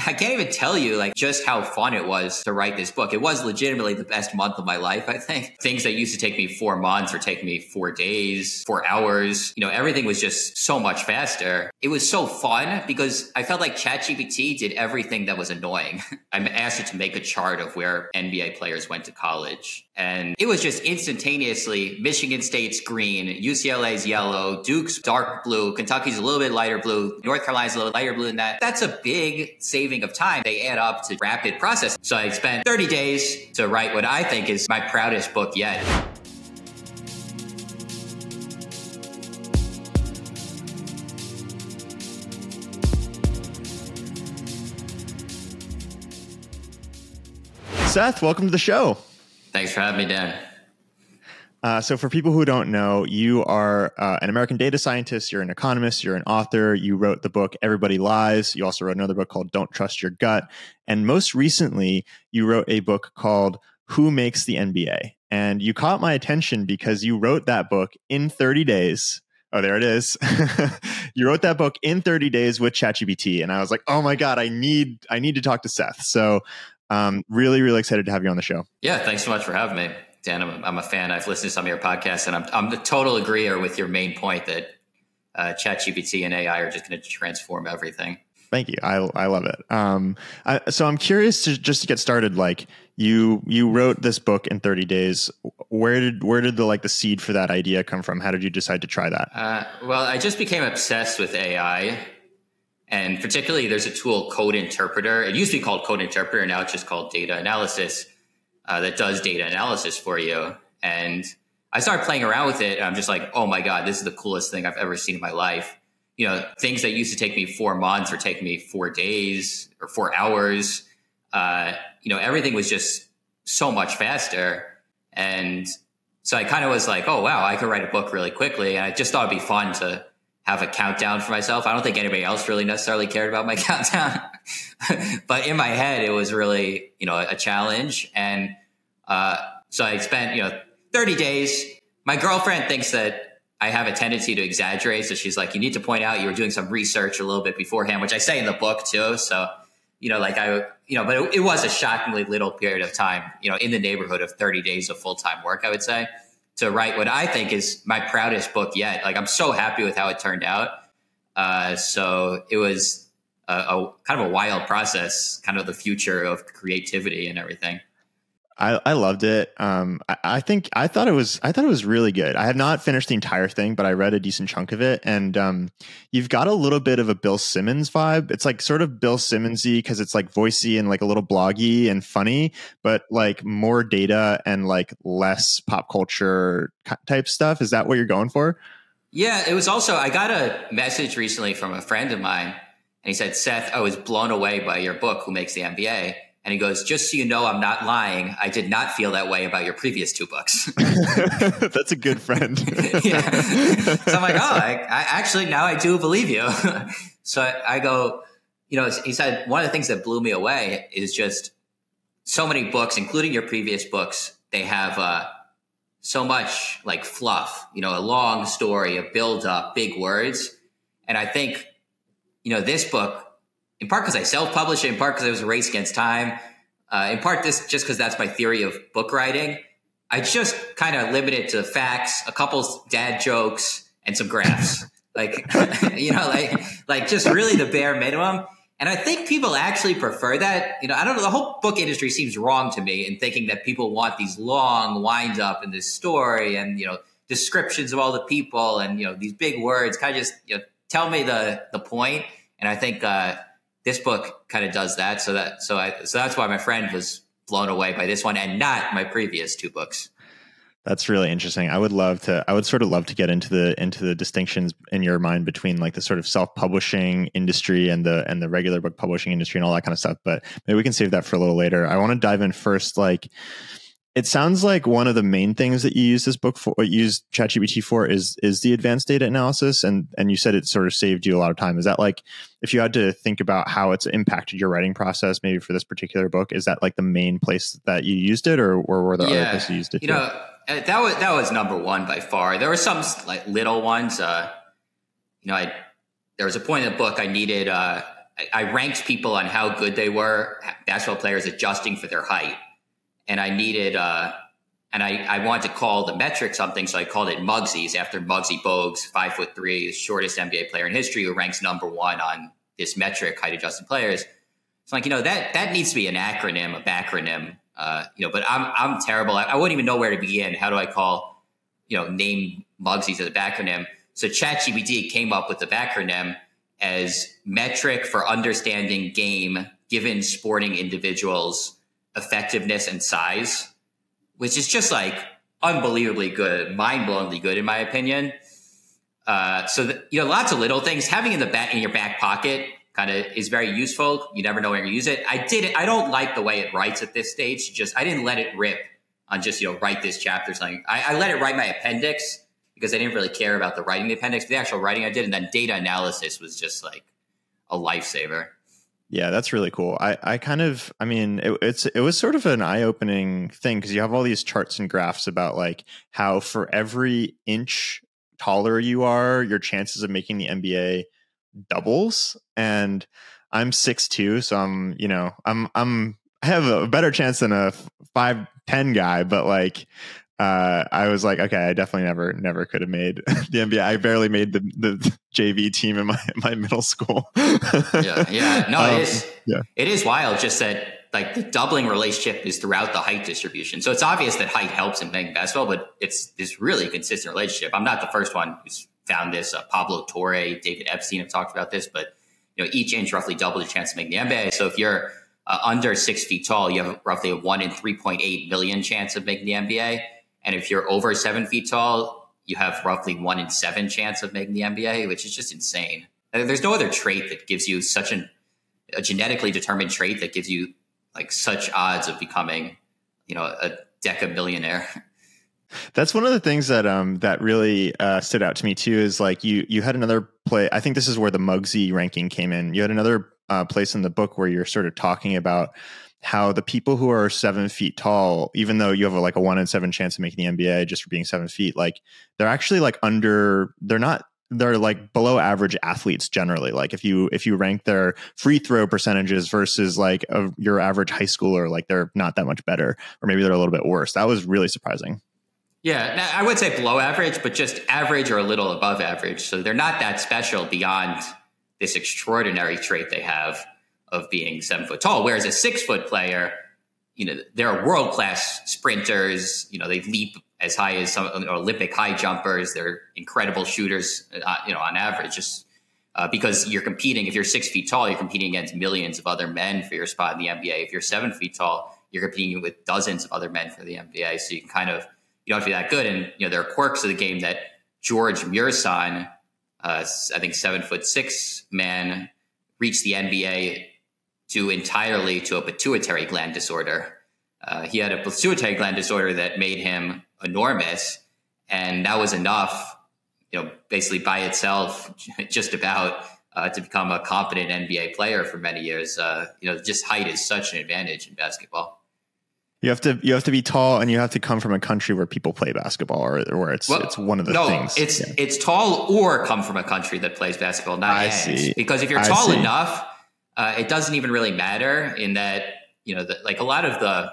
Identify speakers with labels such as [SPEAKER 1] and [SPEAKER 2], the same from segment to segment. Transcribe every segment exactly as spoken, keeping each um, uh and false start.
[SPEAKER 1] I can't even tell you like just how fun it was to write this book. It was legitimately the best month of my life, I think. Things that used to take me four months or take me four days, four hours, you know, everything was just so much faster. It was so fun because I felt like ChatGPT did everything that was annoying. I asked it to make a chart of where N B A players went to college. And it was just instantaneously Michigan State's green, U C L A's yellow, Duke's dark blue, Kentucky's a little bit lighter blue, North Carolina's a little lighter blue than that. That's a big saving of time. They add up to rapid process. So I spent thirty days to write what I think is my proudest book yet.
[SPEAKER 2] Seth, welcome to the show.
[SPEAKER 1] Thanks for having me, Dan.
[SPEAKER 2] Uh, so for people who don't know, you are uh, an American data scientist, you're an economist, you're an author, you wrote the book Everybody Lies, you also wrote another book called Don't Trust Your Gut, and most recently, you wrote a book called Who Makes the N B A? And you caught my attention because you wrote that book in thirty days. Oh, there it is. You wrote that book in thirty days with ChatGPT, and I was like, oh my God, I need I need to talk to Seth. So um, really, really excited to have you on the show.
[SPEAKER 1] Yeah, thanks so much for having me. Dan, I'm, I'm a fan. I've listened to some of your podcasts, and I'm I'm the total agreeer with your main point that uh, ChatGPT and A I are just going to transform everything.
[SPEAKER 2] Thank you. I I love it. Um, I, so I'm curious to just to get started. Like you you wrote this book in thirty days. Where did where did the like the seed for that idea come from? How did you decide to try that?
[SPEAKER 1] Uh, well, I just became obsessed with A I, and particularly there's a tool, Code Interpreter. It used to be called Code Interpreter, now it's just called Data Analysis. Uh, that does data analysis for you. And I started playing around with it, and I'm just like, oh my God, this is the coolest thing I've ever seen in my life. You know, things that used to take me four months or take me four days or four hours, uh, you know, everything was just so much faster. And so I kind of was like, oh, wow, I could write a book really quickly. And I just thought it'd be fun to have a countdown for myself. I don't think anybody else really necessarily cared about my countdown. But in my head, it was really, you know, a challenge. And uh, so I spent, you know, thirty days. My girlfriend thinks that I have a tendency to exaggerate. So she's like, you need to point out you were doing some research a little bit beforehand, which I say in the book too. So, you know, like I, you know, but it, it was a shockingly little period of time, you know, in the neighborhood of thirty days of full-time work, I would say, to write what I think is my proudest book yet. Like, I'm so happy with how it turned out. Uh, so it was a, a kind of a wild process, kind of the future of creativity and everything.
[SPEAKER 2] I, I loved it. Um, I, I think I thought it was I thought it was really good. I have not finished the entire thing, but I read a decent chunk of it. And um, you've got a little bit of a Bill Simmons vibe. It's like sort of Bill Simmons-y because it's like voicey and like a little bloggy and funny, but like more data and like less pop culture type stuff. Is that what you're going for?
[SPEAKER 1] Yeah, it was also, I got a message recently from a friend of mine, and he said, Seth, I was blown away by your book, Who Makes the N B A? And he goes, just so you know, I'm not lying. I did not feel that way about your previous two books.
[SPEAKER 2] That's a good friend.
[SPEAKER 1] Yeah. So I'm like, oh, I, I actually, now I do believe you. So I, I go, you know, he said, one of the things that blew me away is just so many books, including your previous books, they have uh, so much like fluff, you know, a long story, a build up, big words. And I think, you know, this book, in part because I self-published it, in part because it was a race against time, uh, in part this just because that's my theory of book writing. I just kind of limit it to facts, a couple dad jokes, and some graphs. like, you know, like like just really the bare minimum. And I think people actually prefer that. You know, I don't know. The whole book industry seems wrong to me in thinking that people want these long wind up in this story and, you know, descriptions of all the people and, you know, these big words. Kind of just, you know, tell me the the point. And I think uh, this book kind of does that. So that so I so that's why my friend was blown away by this one and not my previous two books.
[SPEAKER 2] That's really interesting. I would love to, I would sort of love to get into the, into the distinctions in your mind between like the sort of self-publishing industry and the, and the regular book publishing industry and all that kind of stuff. But maybe we can save that for a little later. I want to dive in first. Like, it sounds like one of the main things that you use this book for, what you use ChatGPT for is, is the advanced data analysis. And, and you said it sort of saved you a lot of time. Is that like, if you had to think about how it's impacted your writing process, maybe for this particular book, is that like the main place that you used it, or, or were there
[SPEAKER 1] yeah,
[SPEAKER 2] other places you used it?
[SPEAKER 1] You
[SPEAKER 2] too?
[SPEAKER 1] know, that was, that was number one by far. There were some like little ones, uh, you know, I, there was a point in the book I needed, uh, I, I ranked people on how good they were, basketball players adjusting for their height. And I needed, uh, and I, I wanted to call the metric something, so I called it Muggsy's after Muggsy Bogues, five foot three, shortest N B A player in history, who ranks number one on this metric, height adjusted players. It's like, you know, that that needs to be an acronym, a backronym, uh, you know, but I'm I'm terrible. I, I wouldn't even know where to begin. How do I call, you know, name Muggsy's as a backronym? So ChatGPT came up with the backronym as metric for understanding game given sporting individuals' effectiveness and size, which is just like unbelievably good, mind-blowingly good in my opinion. Uh, so the, you know, lots of little things having in the back in your back pocket kind of is very useful. You never know when you use it. I did it. I don't like the way it writes at this stage. Just I didn't let it rip on just, you know, write this chapter or something. I, I let it write my appendix because I didn't really care about the writing the appendix, but the actual writing I did. And then data analysis was just like a lifesaver.
[SPEAKER 2] Yeah, that's really cool. I, I kind of, I mean, it, it's it was sort of an eye-opening thing because you have all these charts and graphs about like how for every inch taller you are, your chances of making the N B A doubles. And I'm six two, so I'm, you know, I'm I'm I have a better chance than a five ten guy, but like uh I was like, okay, I definitely never never could have made the N B A. I barely made the the J V team in my my middle school.
[SPEAKER 1] yeah, yeah. No,
[SPEAKER 2] um,
[SPEAKER 1] it is
[SPEAKER 2] yeah.
[SPEAKER 1] It is wild just that like the doubling relationship is throughout the height distribution. So it's obvious that height helps in playing basketball, but it's this really consistent relationship. I'm not the first one who's found this. Uh, Pablo Torre, David Epstein have talked about this, but you know, each inch roughly doubles your chance to make the N B A. So if you're uh, under six feet tall, you have roughly a one in three point eight million chance of making the N B A. And if you're over seven feet tall, you have roughly one in seven chance of making the N B A, which is just insane. And there's no other trait that gives you such an, a genetically determined trait that gives you like such odds of becoming, you know, a decamillionaire.
[SPEAKER 2] That's one of the things that um that really uh, stood out to me too. Is like you you had another play. I think this is where the Muggsy ranking came in. You had another uh, place in the book where you're sort of talking about how the people who are seven feet tall, even though you have a, like a one in seven chance of making the N B A just for being seven feet, like they're actually like under. They're not. They're like below average athletes generally. Like if you if you rank their free throw percentages versus like a, your average high schooler, like they're not that much better, or maybe they're a little bit worse. That was really surprising.
[SPEAKER 1] Yeah, I would say below average, but just average or a little above average. So they're not that special beyond this extraordinary trait they have of being seven foot tall. Whereas a six foot player, you know, they're world class sprinters. You know, they leap as high as some Olympic high jumpers. They're incredible shooters, uh, you know, on average, just uh, because you're competing. If you're six feet tall, you're competing against millions of other men for your spot in the N B A. If you're seven feet tall, you're competing with dozens of other men for the N B A. So you can kind of, you don't have to be that good. And, you know, there are quirks of the game that George Muresan, uh, I think seven foot six man, reached the N B A due entirely to a pituitary gland disorder. Uh, he had a pituitary gland disorder that made him enormous. And that was enough, you know, basically by itself, just about uh, to become a competent N B A player for many years. Uh, you know, just height is such an advantage in basketball.
[SPEAKER 2] You have to you have to be tall, and you have to come from a country where people play basketball, or where it's well, it's one of the
[SPEAKER 1] no,
[SPEAKER 2] things.
[SPEAKER 1] It's
[SPEAKER 2] yeah.
[SPEAKER 1] it's tall or come from a country that plays basketball, not
[SPEAKER 2] I
[SPEAKER 1] and.
[SPEAKER 2] see.
[SPEAKER 1] Because if you're
[SPEAKER 2] I
[SPEAKER 1] tall
[SPEAKER 2] see.
[SPEAKER 1] enough, uh, it doesn't even really matter. In that, you know, the, like a lot of the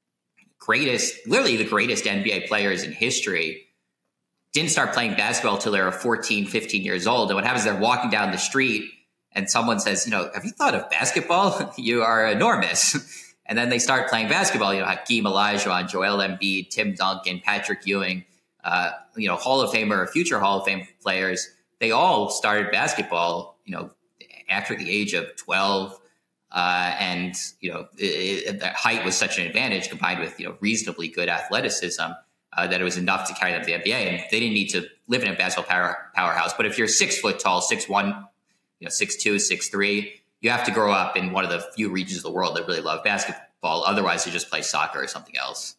[SPEAKER 1] greatest, literally the greatest N B A players in history didn't start playing basketball till they were fourteen, fifteen years old. And what happens is they're walking down the street, and someone says, you know, have you thought of basketball? You are enormous. And then they start playing basketball, you know, Hakeem Olajuwon, Joel Embiid, Tim Duncan, Patrick Ewing, uh, you know, Hall of Famer or future Hall of Fame players. They all started basketball, you know, after the age of twelve. Uh, and, you know, it, it, the height was such an advantage combined with, you know, reasonably good athleticism uh, that it was enough to carry them to the N B A. And they didn't need to live in a basketball power, powerhouse. But if you're six foot tall, six one, you know, six two, six three, you have to grow up in one of the few regions of the world that really love basketball. Otherwise, you just play soccer or something else.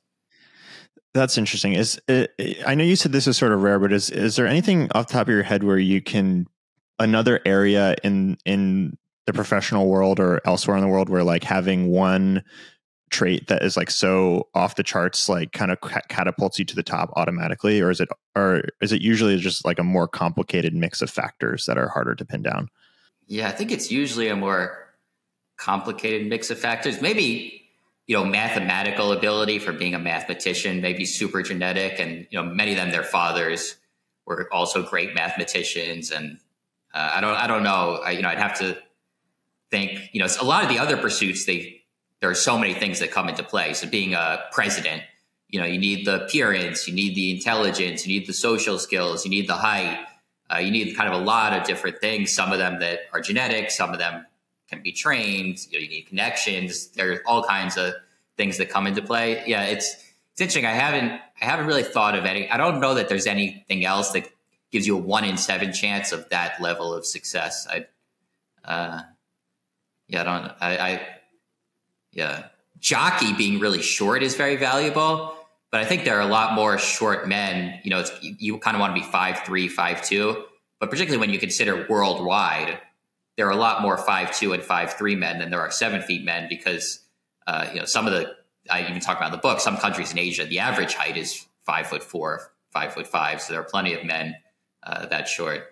[SPEAKER 2] That's interesting. Is it, I know you said this is sort of rare, but is is there anything off the top of your head where you can another area in in the professional world or elsewhere in the world where like having one trait that is like so off the charts, like kind of catapults you to the top automatically, or is it or is it usually just like a more complicated mix of factors that are harder to pin down?
[SPEAKER 1] Yeah, I think it's usually a more complicated mix of factors. Maybe, you know, mathematical ability for being a mathematician, maybe super genetic. And, you know, many of them, their fathers were also great mathematicians. And uh, I don't, I don't know, I, you know, I'd have to think, you know, a lot of the other pursuits, they, there are so many things that come into play. So being a president, you know, you need the appearance, you need the intelligence, you need the social skills, you need the height, uh, you need kind of a lot of different things. Some of them that are genetic, some of them can be trained. You know, you need connections. There are all kinds of things that come into play. Yeah, it's it's interesting. I haven't I haven't really thought of any. I don't know that there's anything else that gives you a one in seven chance of that level of success. I, uh, yeah, I don't. I, I yeah, jockey being really short is very valuable. But I think there are a lot more short men. You know, it's, you, you kind of want to be five three, five two. But particularly when you consider worldwide, there are a lot more five two and five three men than there are seven feet men because, uh, you know, some of the, I even talk about in the book, some countries in Asia, the average height is five foot four, five foot five. So there are plenty of men uh, that short.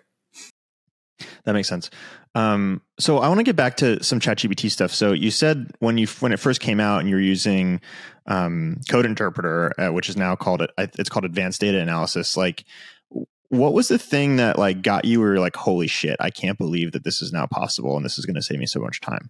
[SPEAKER 2] That makes sense. Um, so I want to get back to some ChatGPT stuff. So you said when you when it first came out and you were using um, Code Interpreter, uh, which is now called it's called Advanced Data Analysis. Like, what was the thing that like got you? Were like, holy shit, I can't believe that this is now possible, and this is going to save me so much time.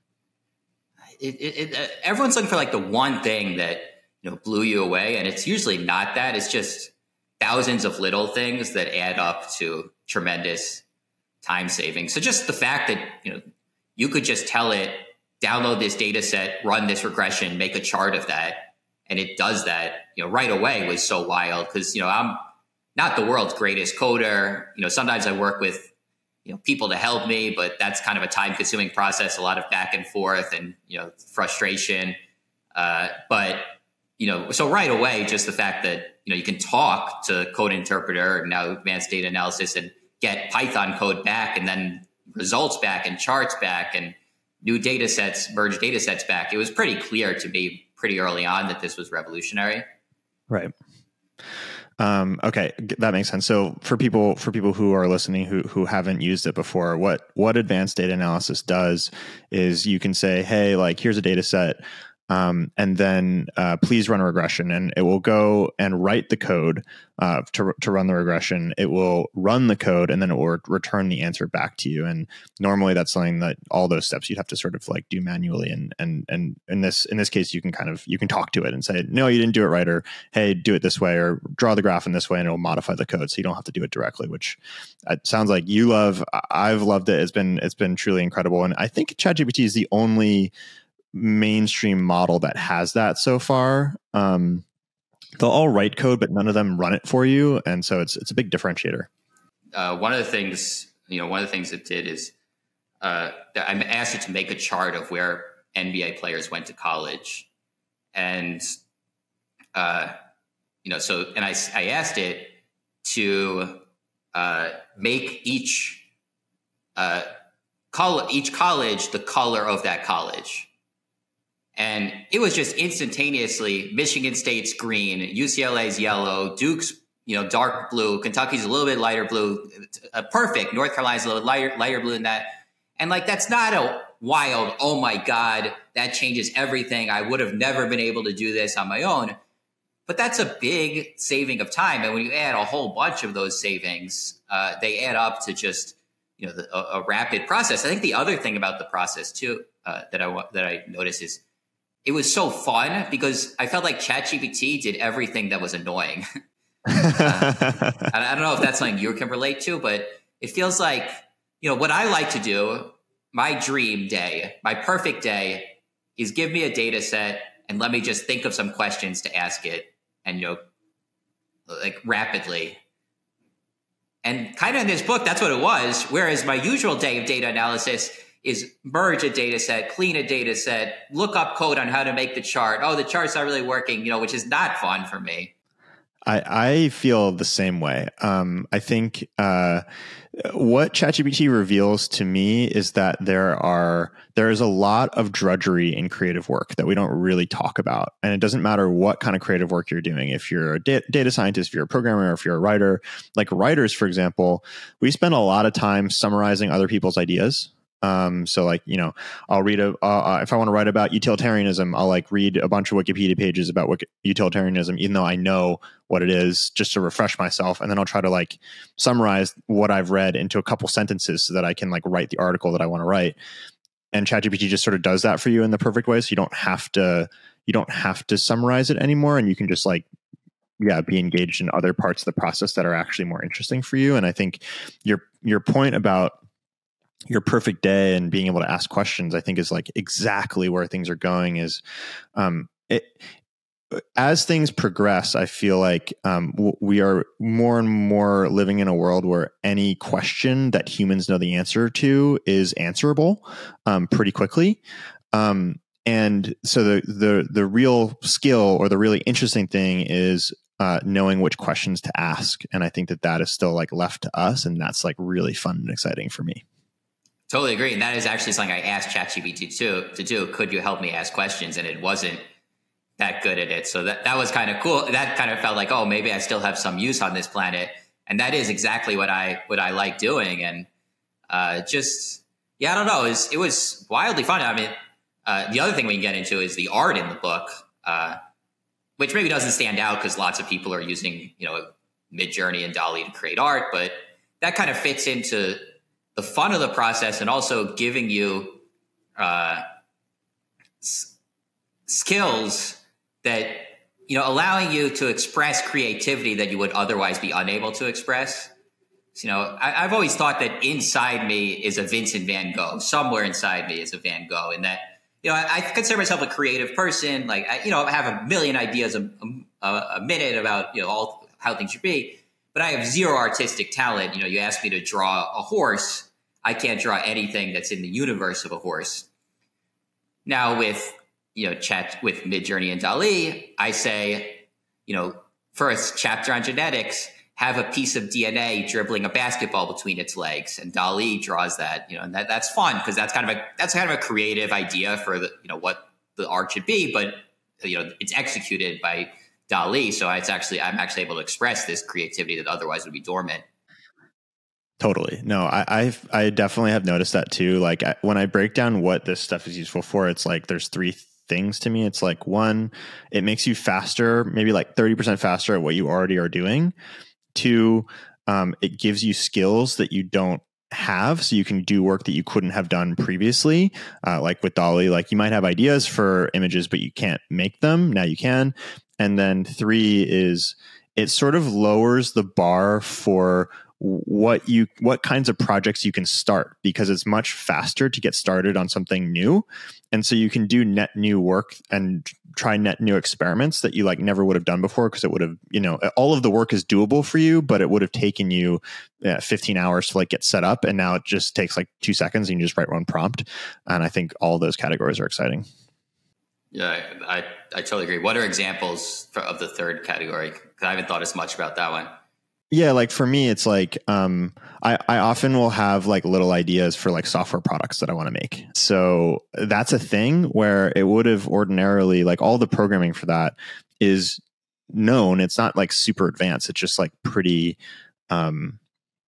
[SPEAKER 1] It, it, it, uh, everyone's looking for like the one thing that you know blew you away, and it's usually not that. It's just thousands of little things that add up to tremendous time saving. So just the fact that, you know, you could just tell it, download this data set, run this regression, make a chart of that, and it does that, you know, right away was so wild because, you know, I'm not the world's greatest coder. You know, sometimes I work with, you know, people to help me, but that's kind of a time consuming process, a lot of back and forth and, you know, frustration. Uh, but, you know, so right away, just the fact that, you know, you can talk to Code Interpreter and now Advanced Data Analysis and get Python code back and then results back and charts back and new data sets, merged data sets back. It was pretty clear to me pretty early on that this was revolutionary.
[SPEAKER 2] Right. Um, okay, that makes sense. So for people for people who are listening who who haven't used it before, what what Advanced Data Analysis does is you can say, hey, like here's a data set. Um, and then uh, please run a regression, and it will go and write the code uh, to to run the regression. It will run the code, and then it will re- return the answer back to you. And normally, that's something that all those steps you'd have to sort of like do manually. And and and in this in this case, you can kind of you can talk to it and say, no, you didn't do it right, or hey, do it this way, or draw the graph in this way, and it'll modify the code, so you don't have to do it directly. Which it sounds like you love. I've loved it. It's been it's been truly incredible, and I think ChatGPT is the only mainstream model that has that so far. Um, they'll all write code, but none of them run it for you, and so it's it's a big differentiator.
[SPEAKER 1] Uh, one of the things, you know, one of the things it did is uh, I asked it to make a chart of where N B A players went to college, and uh, you know, so and I I asked it to uh, make each uh, col- each college the color of that college. And it was just instantaneously Michigan State's green, U C L A's yellow, Duke's, you know, dark blue, Kentucky's a little bit lighter blue, uh, perfect. North Carolina's a little lighter, lighter blue than that. And like, that's not a wild, oh my God, that changes everything. I would have never been able to do this on my own. But that's a big saving of time. And when you add a whole bunch of those savings, uh, they add up to just, you know, the, a, a rapid process. I think the other thing about the process too, uh, that I that I noticed is, it was so fun because I felt like ChatGPT did everything that was annoying. uh, I don't know if that's something you can relate to, but it feels like, you know, what I like to do, my dream day, my perfect day is give me a data set and let me just think of some questions to ask it and, you know, like rapidly. And kind of in this book, that's what it was. Whereas my usual day of data analysis is merge a data set, clean a data set, look up code on how to make the chart. Oh, the chart's not really working, you know, which is not fun for me.
[SPEAKER 2] I, I feel the same way. Um, I think uh, what ChatGPT reveals to me is that there are there is a lot of drudgery in creative work that we don't really talk about, and it doesn't matter what kind of creative work you're doing. If you're a da- data scientist, if you're a programmer, or if you're a writer, like writers, for example, we spend a lot of time summarizing other people's ideas. Um, so like, you know, I'll read a, uh, if I want to write about utilitarianism, I'll like read a bunch of Wikipedia pages about what utilitarianism, even though I know what it is, just to refresh myself. And then I'll try to like summarize what I've read into a couple sentences so that I can like write the article that I want to write. And ChatGPT just sort of does that for you in the perfect way. So you don't have to, you don't have to summarize it anymore. And you can just like, yeah, be engaged in other parts of the process that are actually more interesting for you. And I think your, your point about your perfect day and being able to ask questions, I think is like exactly where things are going. Is um, it, as things progress, I feel like um, w- we are more and more living in a world where any question that humans know the answer to is answerable um, pretty quickly. Um, and so the, the, the real skill or the really interesting thing is uh, knowing which questions to ask. And I think that that is still like left to us. And that's like really fun and exciting for me.
[SPEAKER 1] Totally agree. And that is actually something I asked ChatGPT to, to do. Could you help me ask questions? And it wasn't that good at it. So that, that was kind of cool. That kind of felt like, oh, maybe I still have some use on this planet. And that is exactly what I, what I like doing. And uh, just, yeah, I don't know. It was, it was wildly fun. I mean, uh, the other thing we can get into is the art in the book, uh, which maybe doesn't stand out because lots of people are using, you know, Midjourney and DALL-E to create art, but that kind of fits into the fun of the process and also giving you uh, s- skills that, you know, allowing you to express creativity that you would otherwise be unable to express. So, you know, I, I've always thought that inside me is a Vincent van Gogh. Somewhere inside me is a Van Gogh, and that, you know, I, I consider myself a creative person. Like, I, you know, I have a million ideas a, a, a minute about, you know, all how things should be, but I have zero artistic talent. You know, you ask me to draw a horse, I can't draw anything that's in the universe of a horse. Now with, you know, chat with Midjourney and DALL-E, I say, you know, first chapter on genetics, have a piece of D N A dribbling a basketball between its legs, and DALL-E draws that, you know, and that, that's fun because that's kind of a that's kind of a creative idea for the, you know, what the art should be, but you know, it's executed by DALL-E, so it's actually I'm actually able to express this creativity that otherwise would be dormant.
[SPEAKER 2] Totally. No, I I've, I definitely have noticed that too. Like I, when I break down what this stuff is useful for, it's like there's three things to me. It's like, one, it makes you faster, maybe like thirty percent faster at what you already are doing. Two, um, it gives you skills that you don't have, so you can do work that you couldn't have done previously. Uh, like with DALL-E, like you might have ideas for images, but you can't make them. Now you can. And then three is it sort of lowers the bar for what you what kinds of projects you can start, because it's much faster to get started on something new, and so you can do net new work and try net new experiments that you like never would have done before, because it would have, you know, all of the work is doable for you, but it would have taken you uh, fifteen hours to like get set up, and now it just takes like two seconds and you just write one prompt. And I think all those categories are exciting.
[SPEAKER 1] Yeah, I, I totally agree. What are examples for, of the third category? Because I haven't thought as much about that one.
[SPEAKER 2] Yeah, like for me, it's like um, I, I often will have like little ideas for like software products that I want to make. So that's a thing where it would have ordinarily, like all the programming for that is known. It's not like super advanced. It's just like pretty, um,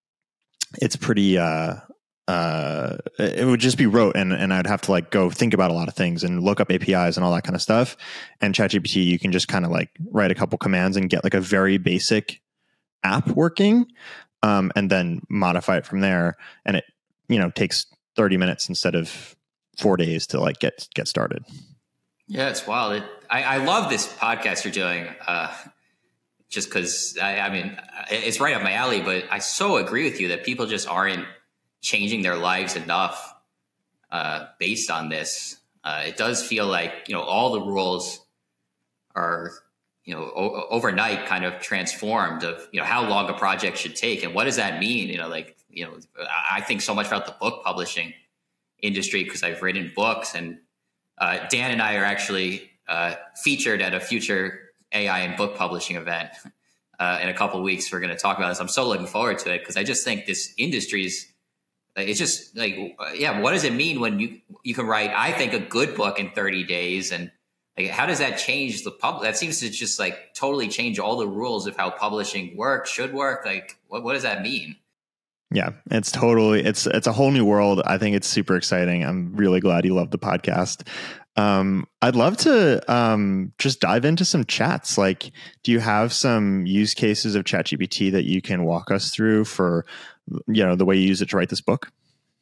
[SPEAKER 2] it's pretty, uh, uh, it would just be rote, and, and I'd have to like go think about a lot of things and look up A P Is and all that kind of stuff. And ChatGPT, you can just kind of like write a couple commands and get like a very basic app working, um, and then modify it from there. And it, you know, takes thirty minutes instead of four days to like get, get started.
[SPEAKER 1] Yeah, it's wild. It, I, I love this podcast you're doing, uh, just because, I, I mean, it's right up my alley, but I so agree with you that people just aren't changing their lives enough uh, based on this. Uh, it does feel like, you know, all the rules are, you know, o- overnight kind of transformed of, you know, how long a project should take. And what does that mean? You know, like, you know, I think so much about the book publishing industry because I've written books, and uh, Dan and I are actually uh, featured at a future A I and book publishing event uh, in a couple of weeks. We're going to talk about this. I'm so looking forward to it because I just think this industry is, it's just like, yeah, what does it mean when you, you can write, I think, a good book in thirty days, and like, how does that change the public? That seems to just like totally change all the rules of how publishing works, should work. Like, what, what does that mean?
[SPEAKER 2] Yeah, it's totally, it's, it's a whole new world. I think it's super exciting. I'm really glad you love the podcast. Um, I'd love to um, just dive into some chats. Like, do you have some use cases of ChatGPT that you can walk us through for, you know, the way you use it to write this book?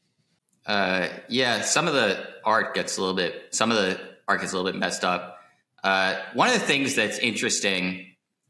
[SPEAKER 1] Uh, yeah, some of the art gets a little bit, some of the art gets a little bit messed up. Uh, one of the things that's interesting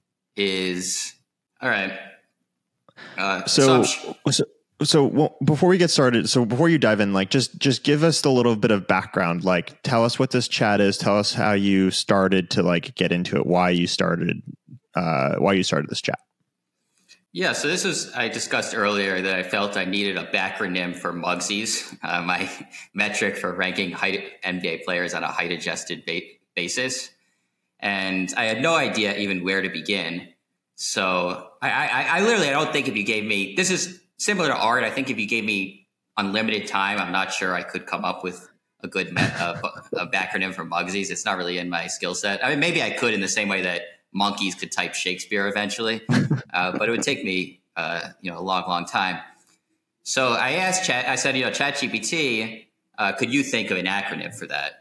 [SPEAKER 1] is, all right. Uh,
[SPEAKER 2] so,
[SPEAKER 1] so,
[SPEAKER 2] so, so well, before we get started, so before you dive in, like just, just give us a little bit of background, like tell us what this chat is, tell us how you started to like get into it, why you started, uh, why you started this chat.
[SPEAKER 1] Yeah, so this was, I discussed earlier that I felt I needed a backronym for Mugsies, uh, my metric for ranking height N B A players on a height adjusted ba- basis. And I had no idea even where to begin. So I, I, I literally, I don't think if you gave me, this is similar to art. I think if you gave me unlimited time, I'm not sure I could come up with a good met, uh, a backronym for Mugsies. It's not really in my skill set. I mean, maybe I could in the same way that monkeys could type Shakespeare eventually, uh, but it would take me, uh, you know, a long, long time. So I asked Chat, I said, you know, ChatGPT, uh, could you think of an acronym for that?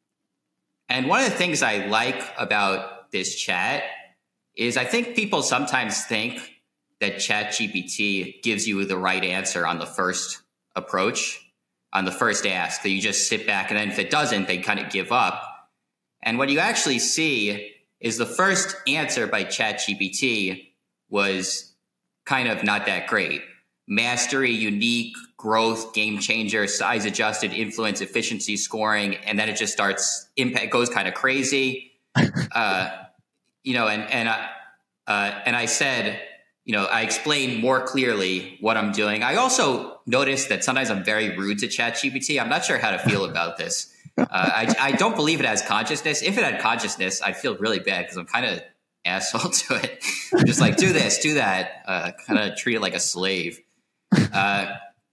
[SPEAKER 1] And one of the things I like about this chat is I think people sometimes think that ChatGPT gives you the right answer on the first approach, on the first ask, that you just sit back and then if it doesn't, they kind of give up. And what you actually see is the first answer by ChatGPT was kind of not that great. Mastery, unique, growth, game changer, size adjusted, influence, efficiency, scoring, and then it just starts impact goes kind of crazy. Uh, you know, and and I uh, and I said, you know, I explained more clearly what I'm doing. I also noticed that sometimes I'm very rude to ChatGPT. I'm not sure how to feel about this. Uh, I, I don't believe it has consciousness. If it had consciousness, I'd feel really bad because I'm kind of asshole to it. I'm just like, do this, do that, uh, kind of treat it like a slave. Uh,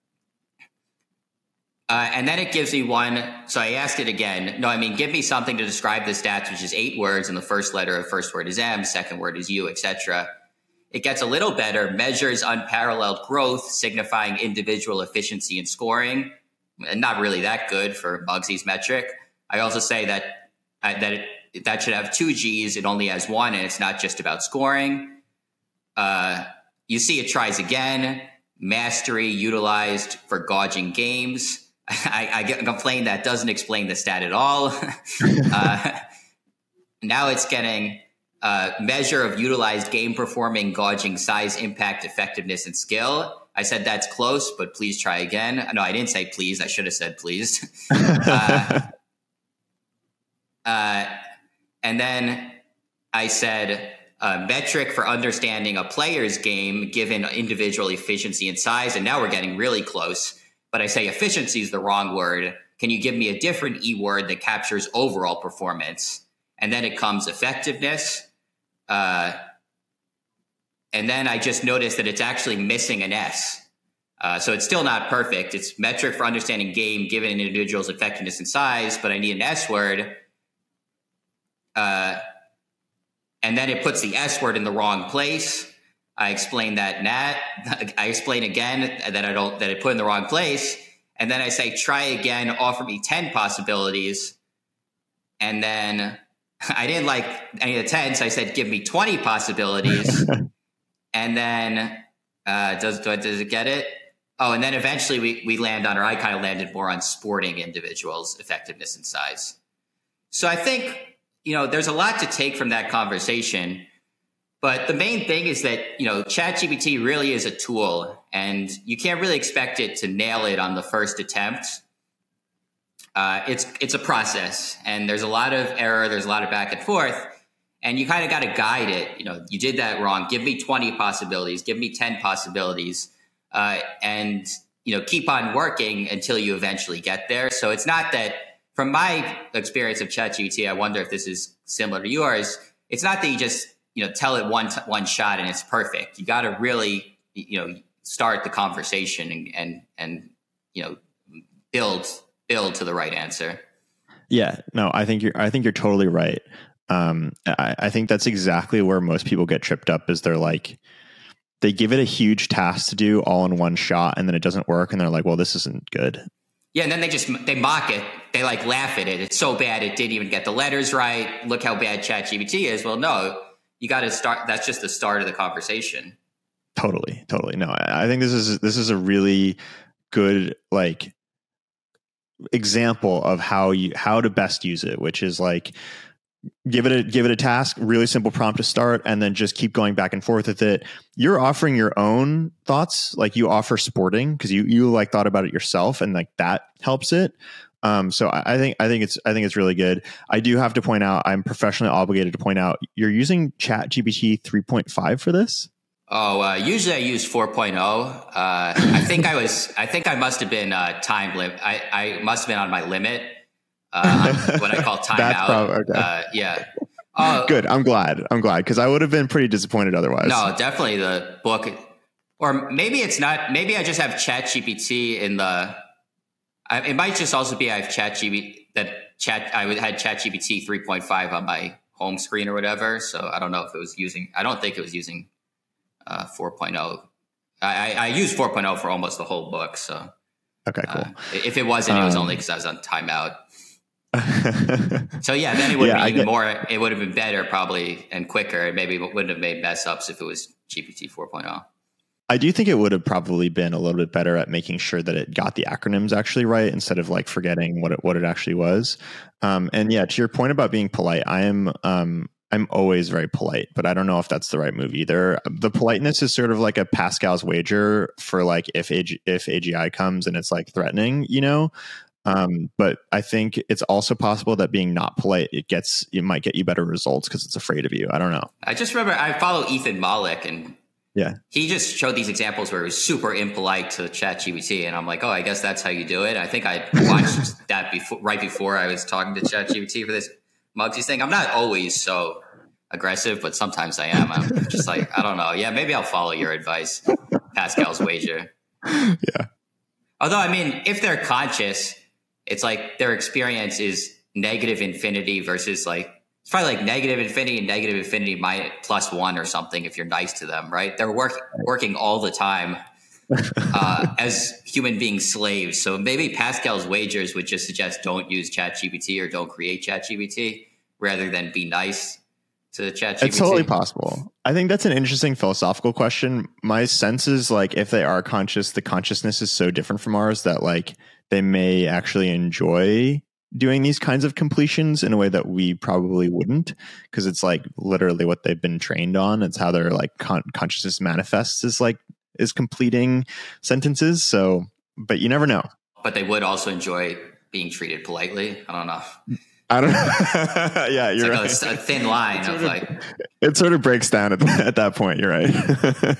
[SPEAKER 1] uh, and then it gives me one. So I asked it again. No, I mean, give me something to describe the stats, which is eight words, and the first letter of first word is M, second word is U, et cetera. It gets a little better. Measures unparalleled growth, signifying individual efficiency in scoring. Not really that good for Mugsy's metric. I also say that uh, that it, that should have two G's. It only has one, and it's not just about scoring. Uh, you see, it tries again. Mastery utilized for gauging games. I, I get complained that doesn't explain the stat at all. uh, now it's getting uh, measure of utilized game performing, gauging size, impact, effectiveness, and skill. I said that's close, but please try again. No, I didn't say please. I should have said please. uh, uh, and then I said a metric for understanding a player's game given individual efficiency and size. And now we're getting really close. But I say efficiency is the wrong word. Can you give me a different E word that captures overall performance? And then it comes effectiveness. Uh, and then I just noticed that it's actually missing an S. Uh, so it's still not perfect. It's metric for understanding game given an individual's effectiveness and size, but I need an S word. Uh, and then it puts the S word in the wrong place. I explain that Nat. I explain again that I don't that I put in the wrong place. And then I say, try again, offer me ten possibilities. And then I didn't like any of the ten, so I said, give me twenty possibilities. And then uh, does, does it get it? Oh, and then eventually we, we land on, or I kind of landed more on sporting individuals' effectiveness and size. So I think, you know, there's a lot to take from that conversation. But the main thing is that, you know, ChatGPT really is a tool, and you can't really expect it to nail it on the first attempt. Uh, it's it's a process, and there's a lot of error. There's a lot of back and forth, and you kind of got to guide it. You know, you did that wrong. Give me twenty possibilities. Give me ten possibilities, uh, and you know, keep on working until you eventually get there. So it's not that, from my experience of ChatGPT, I wonder if this is similar to yours. It's not that you just you know, tell it one, t- one shot and it's perfect. You got to really, you know, start the conversation and, and, and, you know, build, build to the right answer.
[SPEAKER 2] Yeah, no, I think you're, I think you're totally right. Um, I, I think that's exactly where most people get tripped up is they're like, they give it a huge task to do all in one shot, and then it doesn't work, and they're like, well, this isn't good.
[SPEAKER 1] Yeah, and then they just they mock it. They like laugh at it. It's so bad it didn't even get the letters right. Look how bad ChatGPT is. Well, no, you got to start. That's just the start of the conversation.
[SPEAKER 2] Totally, totally. No, I, I think this is this is a really good like example of how you how to best use it, which is like give it a give it a task, really simple prompt to start, and then just keep going back and forth with it. You're offering your own thoughts, like you offer sporting because you you like thought about it yourself, and like that helps it. Um, so I, I think I think it's I think it's really good. I do have to point out, I'm professionally obligated to point out, you're using ChatGPT three point five for this.
[SPEAKER 1] Oh, uh, usually I use four point oh. Uh, I think I was I think I must have been uh, time limit. I, I must have been on my limit. Uh, what I call timeout.
[SPEAKER 2] Probably, okay.
[SPEAKER 1] uh, yeah. Oh,
[SPEAKER 2] good. I'm glad. I'm glad because I would have been pretty disappointed otherwise.
[SPEAKER 1] No, definitely the book, or maybe it's not. Maybe I just have ChatGPT in the. I, it might just also be I have ChatGPT that chat. I had ChatGPT three point five on my home screen or whatever. So I don't know if it was using. I don't think it was using uh, four point oh. I, I, I use four point oh for almost the whole book. So
[SPEAKER 2] okay, cool.
[SPEAKER 1] Uh, if it wasn't, it was
[SPEAKER 2] um,
[SPEAKER 1] only because I was on timeout. So yeah, then it would
[SPEAKER 2] yeah,
[SPEAKER 1] be
[SPEAKER 2] I
[SPEAKER 1] even
[SPEAKER 2] get,
[SPEAKER 1] more. It would have been better, probably, and quicker. Maybe it wouldn't have made mess ups if it was G P T four point oh.
[SPEAKER 2] I do think it would have probably been a little bit better at making sure that it got the acronyms actually right instead of like forgetting what it what it actually was. Um, and yeah, to your point about being polite, I am um, I'm always very polite, but I don't know if that's the right move either. The politeness is sort of like a Pascal's wager for like if A G, if A G I comes and it's like threatening, you know. Um, but I think it's also possible that being not polite, it gets, it might get you better results because it's afraid of you. I don't know.
[SPEAKER 1] I just remember I follow Ethan Mollick, and
[SPEAKER 2] yeah,
[SPEAKER 1] he just showed these examples where he was super impolite to ChatGPT, and I'm like, oh, I guess that's how you do it. I think I watched that before, right before I was talking to ChatGPT for this Muggsy thing. I'm not always so aggressive, but sometimes I am. I'm just like, I don't know. Yeah, maybe I'll follow your advice, Pascal's wager.
[SPEAKER 2] Yeah.
[SPEAKER 1] Although, I mean, if they're conscious, it's like their experience is negative infinity versus like, it's probably like negative infinity and negative infinity minus plus one or something if you're nice to them, right? They're work, working all the time uh, as human being slaves. So maybe Pascal's wagers would just suggest don't use ChatGPT or don't create ChatGPT rather than be nice to ChatGPT.
[SPEAKER 2] It's totally possible. I think that's an interesting philosophical question. My sense is like if they are conscious, the consciousness is so different from ours that like they may actually enjoy doing these kinds of completions in a way that we probably wouldn't, because it's like literally what they've been trained on. It's how their like con- consciousness manifests is like is completing sentences. So, but you never know.
[SPEAKER 1] But they would also enjoy being treated politely. I don't know.
[SPEAKER 2] I don't know. Yeah, you're
[SPEAKER 1] it's like
[SPEAKER 2] right.
[SPEAKER 1] a, a thin line of,
[SPEAKER 2] of
[SPEAKER 1] like
[SPEAKER 2] it sort of breaks down at, at that point. You're right.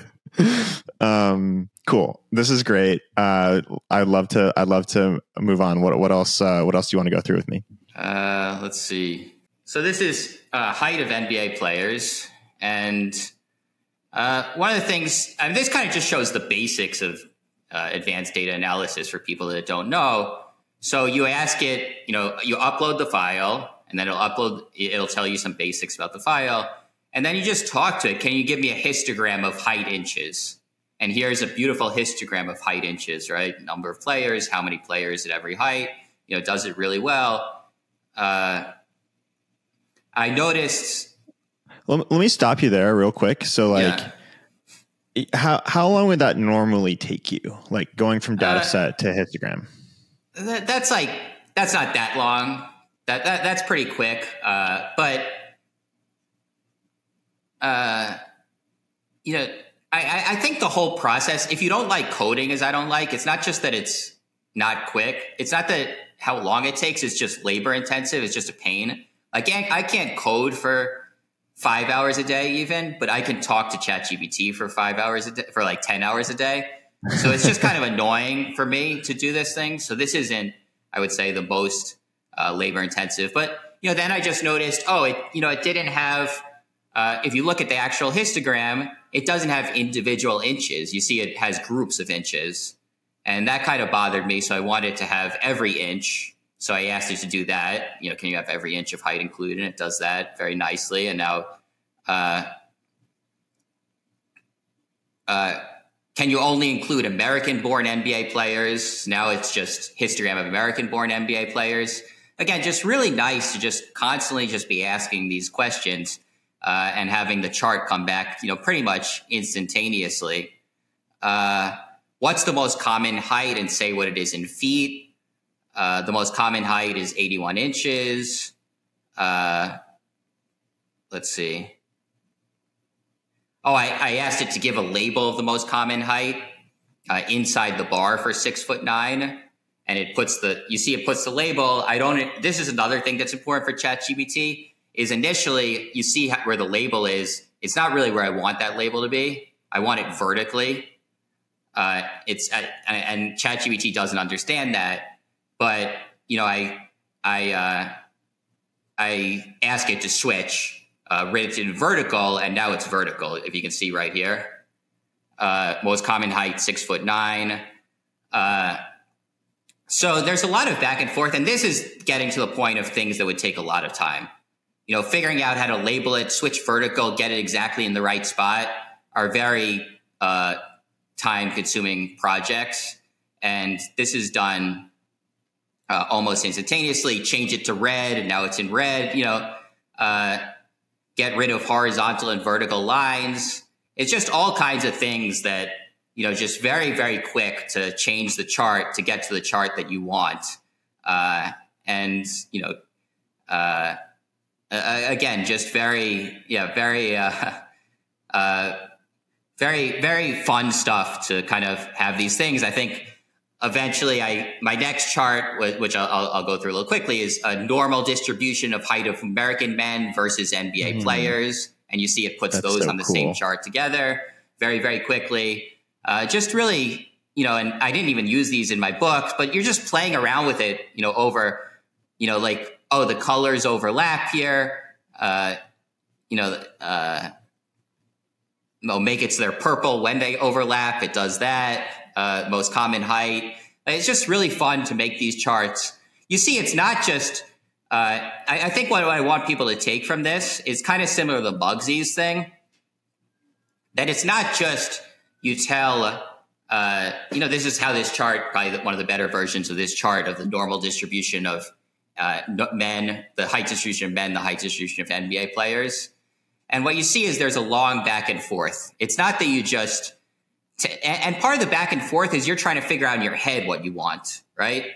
[SPEAKER 2] um, cool. This is great. Uh, I'd love to. I'd love to move on. What What else? Uh, what else do you want to go through with me?
[SPEAKER 1] Uh, let's see. So this is uh, height of N B A players, and uh, one of the things. I mean, this kind of just shows the basics of uh, advanced data analysis for people that don't know. So you ask it, you know, you upload the file, and then it'll upload. It'll tell you some basics about the file. And then you just talk to it. Can you give me a histogram of height inches? And here's a beautiful histogram of height inches, right? Number of players, how many players at every height, you know, does it really well. Uh, I noticed.
[SPEAKER 2] Let, let me stop you there real quick. So like, yeah. how, how long would that normally take you? Like going from data uh, set to histogram?
[SPEAKER 1] That, that's like, that's not that long. That, that that's pretty quick. Uh, but, Uh, you know, I, I think the whole process, if you don't like coding as I don't like, it's not just that it's not quick. It's not that how long it takes. It's just labor intensive. It's just a pain. I can't, I can't code for five hours a day even, but I can talk to ChatGPT for five hours a day, for like ten hours a day. So it's just kind of annoying for me to do this thing. So this isn't, I would say, the most uh, labor intensive. But, you know, then I just noticed, oh, it, you know, it didn't have, Uh, if you look at the actual histogram, it doesn't have individual inches. You see it has groups of inches. And that kind of bothered me. So I wanted to have every inch. So I asked it to do that. You know, can you have every inch of height included? And it does that very nicely. And now, uh, uh, can you only include American-born N B A players? Now it's just histogram of American-born N B A players. Again, just really nice to just constantly just be asking these questions uh, and having the chart come back, you know, pretty much instantaneously. Uh, what's the most common height, and say what it is in feet? Uh, the most common height is eighty-one inches. Uh, let's see. Oh, I, I asked it to give a label of the most common height uh, inside the bar for six foot nine. And it puts the, you see, it puts the label. I don't, this is another thing that's important for ChatGPT is initially you see how, where the label is. It's not really where I want that label to be. I want it vertically. Uh, it's, uh, and ChatGPT doesn't understand that, but you know, I, I, uh, I ask it to switch, uh, rated vertical, and now it's vertical. If you can see right here, uh, most common height, six foot nine. Uh, So there's a lot of back and forth, and this is getting to the point of things that would take a lot of time. You know, figuring out how to label it, switch vertical, get it exactly in the right spot are very uh, time-consuming projects. And this is done uh, almost instantaneously. Change it to red, and now it's in red. You know, uh, get rid of horizontal and vertical lines. It's just all kinds of things that, you know, just very, very quick to change the chart to get to the chart that you want. Uh, and, you know, uh, uh, again, just very, yeah, very, uh, uh, very, very fun stuff to kind of have these things. I think eventually I, my next chart, which I'll, I'll go through a little quickly, is a normal distribution of height of American men versus N B A mm. players. And you see it puts That's those so on the cool. same chart together very, very quickly. Uh, just really, you know, and I didn't even use these in my book, but you're just playing around with it, you know, over, you know, like, oh, the colors overlap here, uh, you know, uh, no, make it so they're purple when they overlap. It does that. Uh, most common height. It's just really fun to make these charts. You see, it's not just, uh, I, I think what I want people to take from this is kind of similar to the Bugsies thing, that it's not just, you tell, uh, you know, this is how this chart, probably one of the better versions of this chart of the normal distribution of uh, men, the height distribution of men, the height distribution of N B A players. And what you see is there's a long back and forth. It's not that you just, t- and part of the back and forth is you're trying to figure out in your head what you want, right?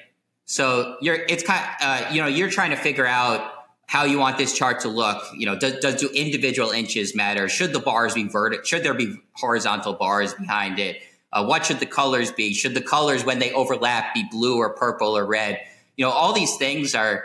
[SPEAKER 1] So you're, it's kind of, uh, you know, you're trying to figure out how you want this chart to look. You know, does, does do individual inches matter? Should the bars be vertical? Should there be horizontal bars behind it? Uh, what should the colors be? Should the colors, when they overlap, be blue or purple or red? You know, all these things are,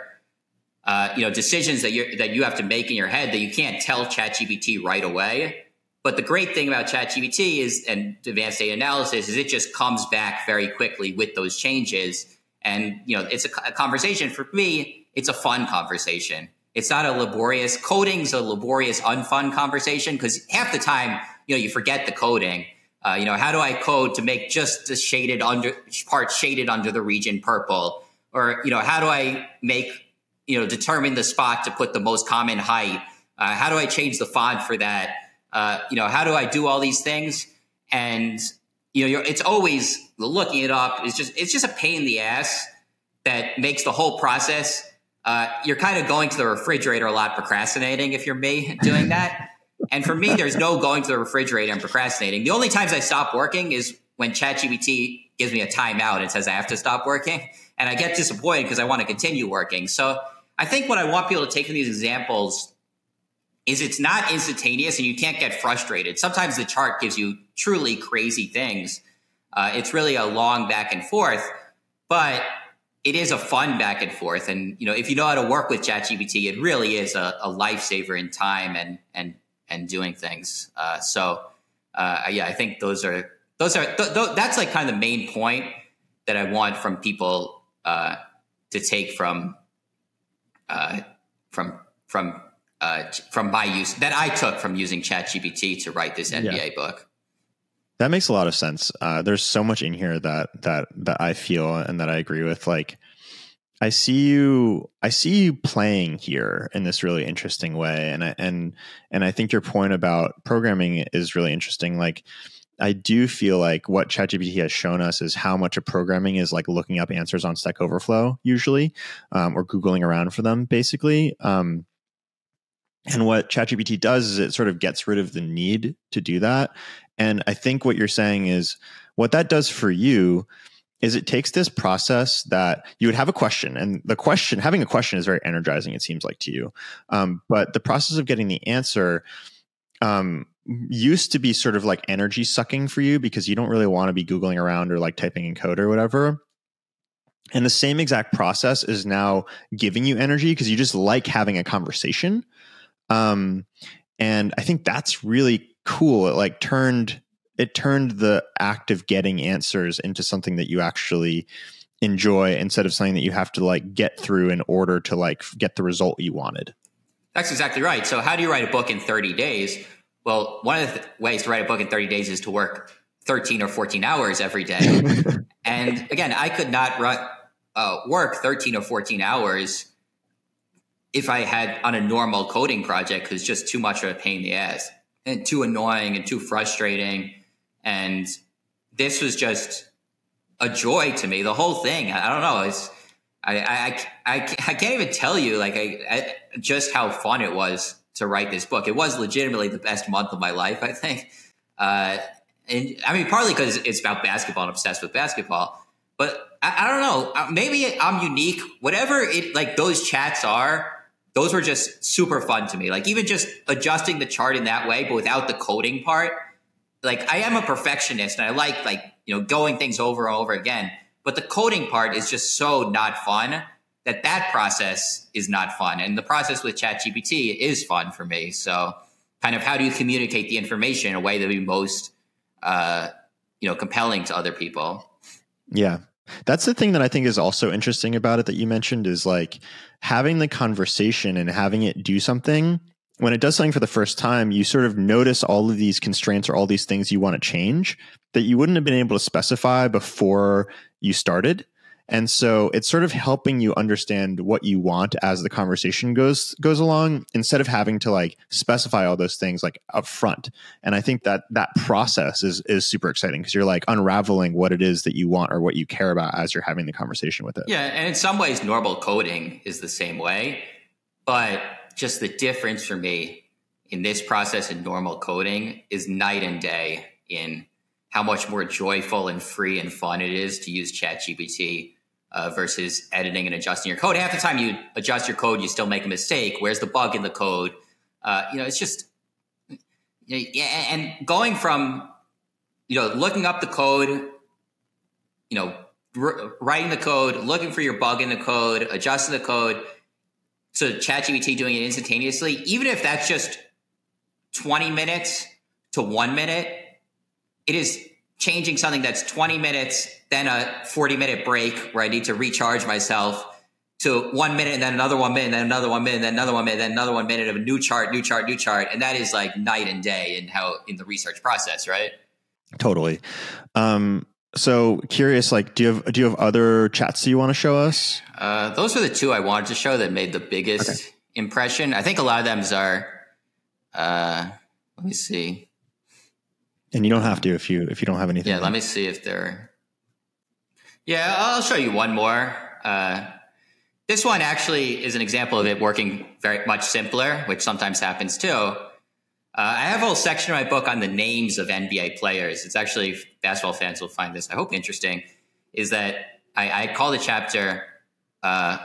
[SPEAKER 1] uh, you know, decisions that you that you have to make in your head that you can't tell ChatGPT right away. But the great thing about ChatGPT is, and advanced data analysis, is it just comes back very quickly with those changes. And, you know, it's a, a conversation. For me, it's a fun conversation. It's not a laborious, coding's a laborious, unfun conversation because half the time, you know, you forget the coding. Uh, you know, how do I code to make just the shaded under part shaded under the region purple? Or, you know, how do I make, you know, determine the spot to put the most common height? Uh, how do I change the font for that? Uh, you know, how do I do all these things? And, you know, you're, it's always looking it up. It's just, it's just a pain in the ass that makes the whole process. Uh, you're kind of going to the refrigerator a lot, procrastinating if you're me doing that. And for me, there's no going to the refrigerator and procrastinating. The only times I stop working is when ChatGPT gives me a timeout and says I have to stop working. And I get disappointed because I want to continue working. So I think what I want people to take from these examples is it's not instantaneous and you can't get frustrated. Sometimes the chart gives you truly crazy things. Uh, it's really a long back and forth, but it is a fun back and forth. And, you know, if you know how to work with ChatGPT, it really is a, a lifesaver in time and, and, and doing things. Uh, so, uh, yeah, I think those are, those are, th- th- that's like kind of the main point that I want from people, uh, to take from, uh, from, from, uh, from my use that I took from using ChatGPT to write this N B A yeah. book.
[SPEAKER 2] That makes a lot of sense. Uh, there's so much in here that that that I feel and that I agree with. Like, I see you, I see you playing here in this really interesting way, and I, and and I think your point about programming is really interesting. Like, I do feel like what ChatGPT has shown us is how much of programming is like looking up answers on Stack Overflow usually, um, or Googling around for them basically. Um, and what ChatGPT does is it sort of gets rid of the need to do that. And I think what you're saying is what that does for you is it takes this process that you would have a question, and the question, having a question is very energizing, it seems like to you. Um, but the process of getting the answer um, used to be sort of like energy sucking for you because you don't really want to be Googling around or like typing in code or whatever. And the same exact process is now giving you energy because you just like having a conversation. Um, and I think that's really cool. It like turned, it turned the act of getting answers into something that you actually enjoy instead of something that you have to like get through in order to like get the result you wanted.
[SPEAKER 1] That's exactly right. So how do you write a book in thirty days? Well, one of the th- ways to write a book in thirty days is to work thirteen or fourteen hours every day. And again, I could not run, uh, work thirteen or fourteen hours if I had on a normal coding project, because it's just too much of a pain in the ass and too annoying and too frustrating. And this was just a joy to me. The whole thing, I, I don't know. It's, I, I, I, I can't even tell you like I, I, just how fun it was to write this book. It was legitimately the best month of my life, I think. Uh, and I mean, partly because it's about basketball and I'm obsessed with basketball, but I, I don't know. Maybe I'm unique. Whatever it like those chats are, those were just super fun to me. Like even just adjusting the chart in that way, but without the coding part. Like I am a perfectionist and I like like, you know, going things over and over again, but the coding part is just so not fun that that process is not fun. And the process with ChatGPT is fun for me. So kind of how do you communicate the information in a way that would be most, uh, you know, compelling to other people?
[SPEAKER 2] Yeah. That's the thing that I think is also interesting about it that you mentioned is like having the conversation and having it do something. When it does something for the first time, you sort of notice all of these constraints or all these things you want to change that you wouldn't have been able to specify before you started. And so it's sort of helping you understand what you want as the conversation goes goes along, instead of having to like specify all those things like up front. And I think that that process is is super exciting because you're like unraveling what it is that you want or what you care about as you're having the conversation with it.
[SPEAKER 1] Yeah, and in some ways, normal coding is the same way, but just the difference for me in this process in normal coding is night and day in how much more joyful and free and fun it is to use ChatGPT uh, versus editing and adjusting your code. Half the time you adjust your code, you still make a mistake. Where's the bug in the code? Uh, you know, it's just, yeah, and going from, you know, looking up the code, you know, r- writing the code, looking for your bug in the code, adjusting the code, to ChatGPT doing it instantaneously, even if that's just twenty minutes to one minute, it is changing something that's twenty minutes, then a forty minute break where I need to recharge myself, to one minute and then another one minute, and then another one minute, and then another one minute, then another one minute of a new chart, new chart, new chart. And that is like night and day in how in the research process, right?
[SPEAKER 2] Totally. Um, so curious, like, do you have do you have other chats that you want to show us?
[SPEAKER 1] Uh, those are the two I wanted to show that made the biggest okay. impression. I think a lot of them are. Uh, let me see.
[SPEAKER 2] And you don't have to if you if you don't have anything.
[SPEAKER 1] Yeah, let me see if they're. Yeah, I'll show you one more. Uh, this one actually is an example of it working very much simpler, which sometimes happens too. Uh, I have a whole section of my book on the names of N B A players. It's actually, basketball fans will find this, I hope, interesting, is that I, I call the chapter, uh,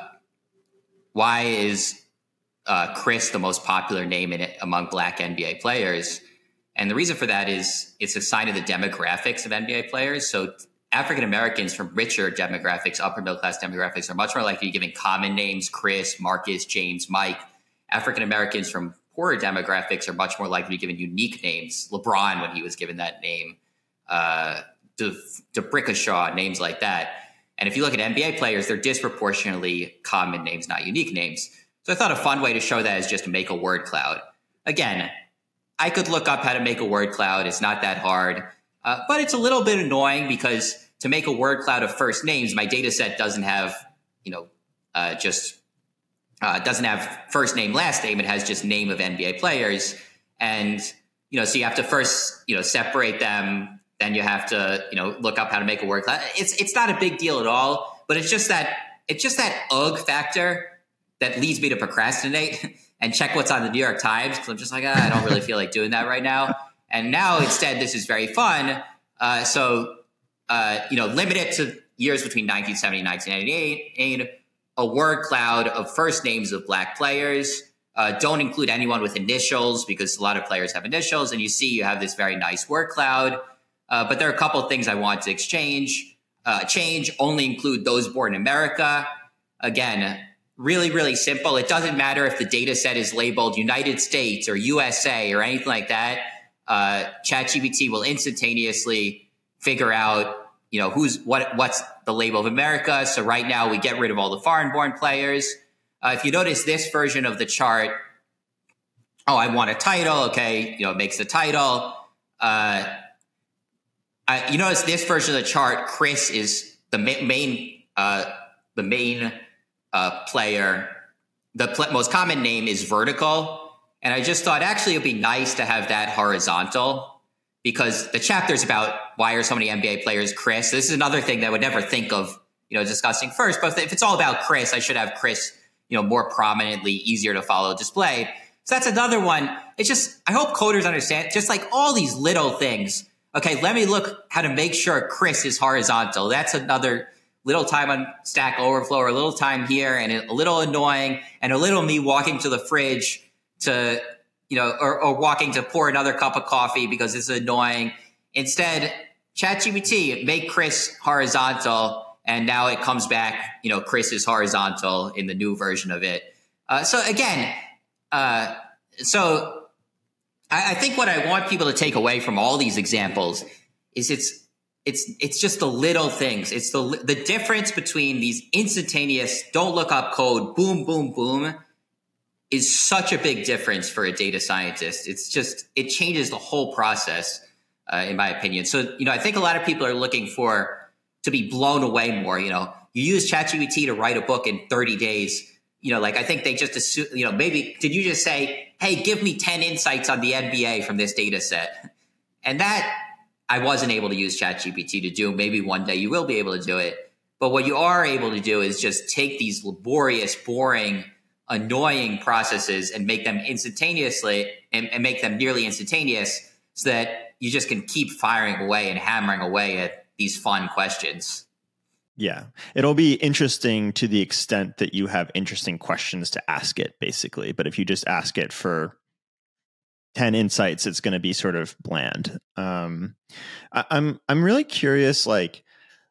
[SPEAKER 1] why is uh, Chris the most popular name in it among black N B A players? And the reason for that is it's a sign of the demographics of N B A players. So African Americans from richer demographics, upper middle class demographics, are much more likely to be given common names: Chris, Marcus, James, Mike. African Americans from poorer demographics are much more likely to be given unique names. LeBron, when he was given that name, uh, De, DeBrickashaw, names like that. And if you look at N B A players, they're disproportionately common names, not unique names. So I thought a fun way to show that is just to make a word cloud. Again, I could look up how to make a word cloud. It's not that hard, uh, but it's a little bit annoying because to make a word cloud of first names, my data set doesn't have, you know, uh, just uh, doesn't have first name, last name. It has just name of N B A players. And, you know, so you have to first, you know, separate them then you have to, you know, look up how to make a word cloud. It's it's not a big deal at all, but it's just that it's just that ugh factor that leads me to procrastinate and check what's on the New York Times, because I'm just like, ah, I don't really feel like doing that right now. And now instead, this is very fun. Uh, so, uh, you know, limit it to years between nineteen seventy and nineteen ninety-eight, and a word cloud of first names of Black players. Uh, don't include anyone with initials, because a lot of players have initials, and you see you have this very nice word cloud. Uh, but there are a couple of things I want to exchange. Uh, change, only include those born in America. Again, really, really simple. It doesn't matter if the data set is labeled United States or U S A or anything like that. Uh, ChatGPT will instantaneously figure out, you know, who's what, what's the label of America. So right now we get rid of all the foreign-born players. Uh, if you notice this version of the chart, oh, I want a title. Okay, you know, it makes the title. Uh, I, you notice this version of the chart, Chris is the ma- main, uh, the main uh, player. The pl- most common name is vertical, and I just thought actually it'd be nice to have that horizontal, because the chapter is about why are so many N B A players Chris. This is another thing that I would never think of, you know, discussing first. But if it's all about Chris, I should have Chris, you know, more prominently, easier to follow display. So that's another one. It's just, I hope coders understand, just like all these little things. Okay, let me look how to make sure Chris is horizontal. That's another little time on Stack Overflow, or a little time here, and a little annoying, and a little me walking to the fridge to, you know, or, or walking to pour another cup of coffee because it's annoying. Instead, ChatGPT, make Chris horizontal, and now it comes back, you know, Chris is horizontal in the new version of it. Uh, so again, uh, so I, I think what I want people to take away from all these examples is it's it's it's just the little things. It's the the difference between these instantaneous, don't look up code, boom, boom, boom, is such a big difference for a data scientist. It's just, it changes the whole process, uh, in my opinion. So, you know, I think a lot of people are looking for to be blown away more. You know, you use ChatGPT to write a book in thirty days. You know, like I think they just assume, you know, maybe, did you just say, hey, give me ten insights on the N B A from this data set? And that I wasn't able to use ChatGPT to do. Maybe one day you will be able to do it. But what you are able to do is just take these laborious, boring, annoying processes and make them instantaneously and, and make them nearly instantaneous, so that you just can keep firing away and hammering away at these fun questions.
[SPEAKER 2] Yeah, it'll be interesting to the extent that you have interesting questions to ask it, basically. But if you just ask it for ten insights, it's going to be sort of bland. Um, I, I'm I'm really curious, like,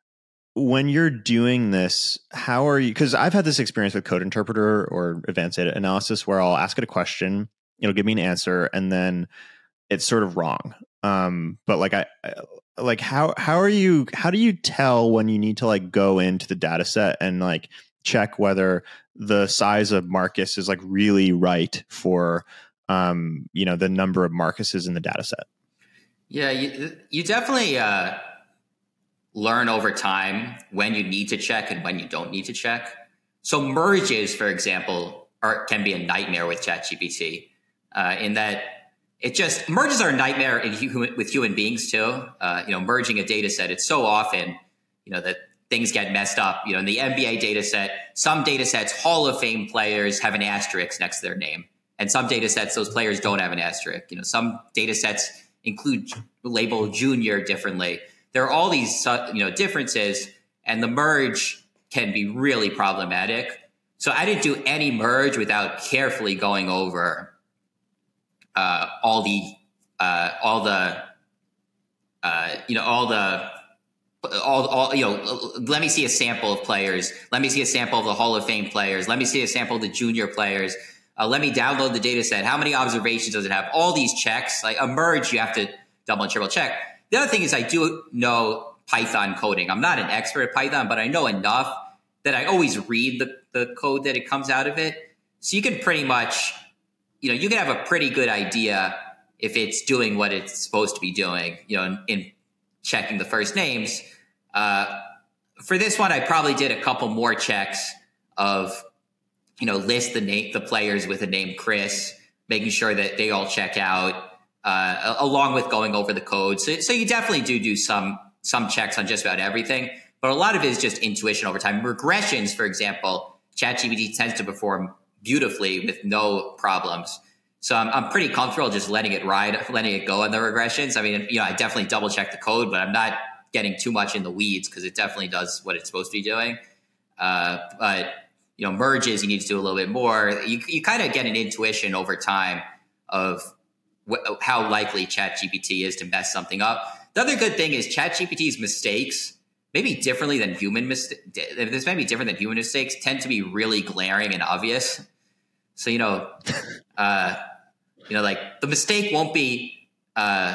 [SPEAKER 2] when you're doing this, how are you? Because I've had this experience with Code Interpreter or Advanced Data Analysis, where I'll ask it a question, it'll give me an answer, and then it's sort of wrong. Um, but like I. I Like how how are you how do you tell when you need to like go into the data set and like check whether the size of Marcus is like really right for um you know the number of Marcuses in the data set?
[SPEAKER 1] Yeah, you you definitely uh, learn over time when you need to check and when you don't need to check. So merges, for example, are can be a nightmare with ChatGPT, uh, in that it just merges are a nightmare in human, with human beings too. Uh, you know, merging a data set, it's so often, you know, that things get messed up. You know, in the N B A data set, some data sets, Hall of Fame players have an asterisk next to their name. And some data sets, those players don't have an asterisk. You know, some data sets include label junior differently. There are all these, you know, differences, and the merge can be really problematic. So I didn't do any merge without carefully going over Uh, all the, uh, all the, uh, you know, all the, all, all, you know, let me see a sample of players. Let me see a sample of the Hall of Fame players. Let me see a sample of the junior players. Uh, let me download the data set. How many observations does it have? All these checks, like a merge, you have to double and triple check. The other thing is I do know Python coding. I'm not an expert at Python, but I know enough that I always read the, the code that it comes out of it. So you can pretty much, you know, you can have a pretty good idea if it's doing what it's supposed to be doing, you know, in, in checking the first names. Uh, for this one, I probably did a couple more checks of, you know, list the name, the players with the name Chris, making sure that they all check out. uh, along with going over the code. So, so you definitely do do some some checks on just about everything, but a lot of it is just intuition over time. Regressions, for example, ChatGPT tends to perform beautifully with no problems. So I'm, I'm pretty comfortable just letting it ride, letting it go on the regressions. I mean, you know, I definitely double check the code, but I'm not getting too much in the weeds because it definitely does what it's supposed to be doing. Uh, but, you know, merges, you need to do a little bit more. You, you kind of get an intuition over time of wh- how likely ChatGPT is to mess something up. The other good thing is ChatGPT's mistakes, maybe differently than human mistakes, this may be different than human mistakes, tend to be really glaring and obvious. So, you know, uh, you know, like the mistake won't be, uh,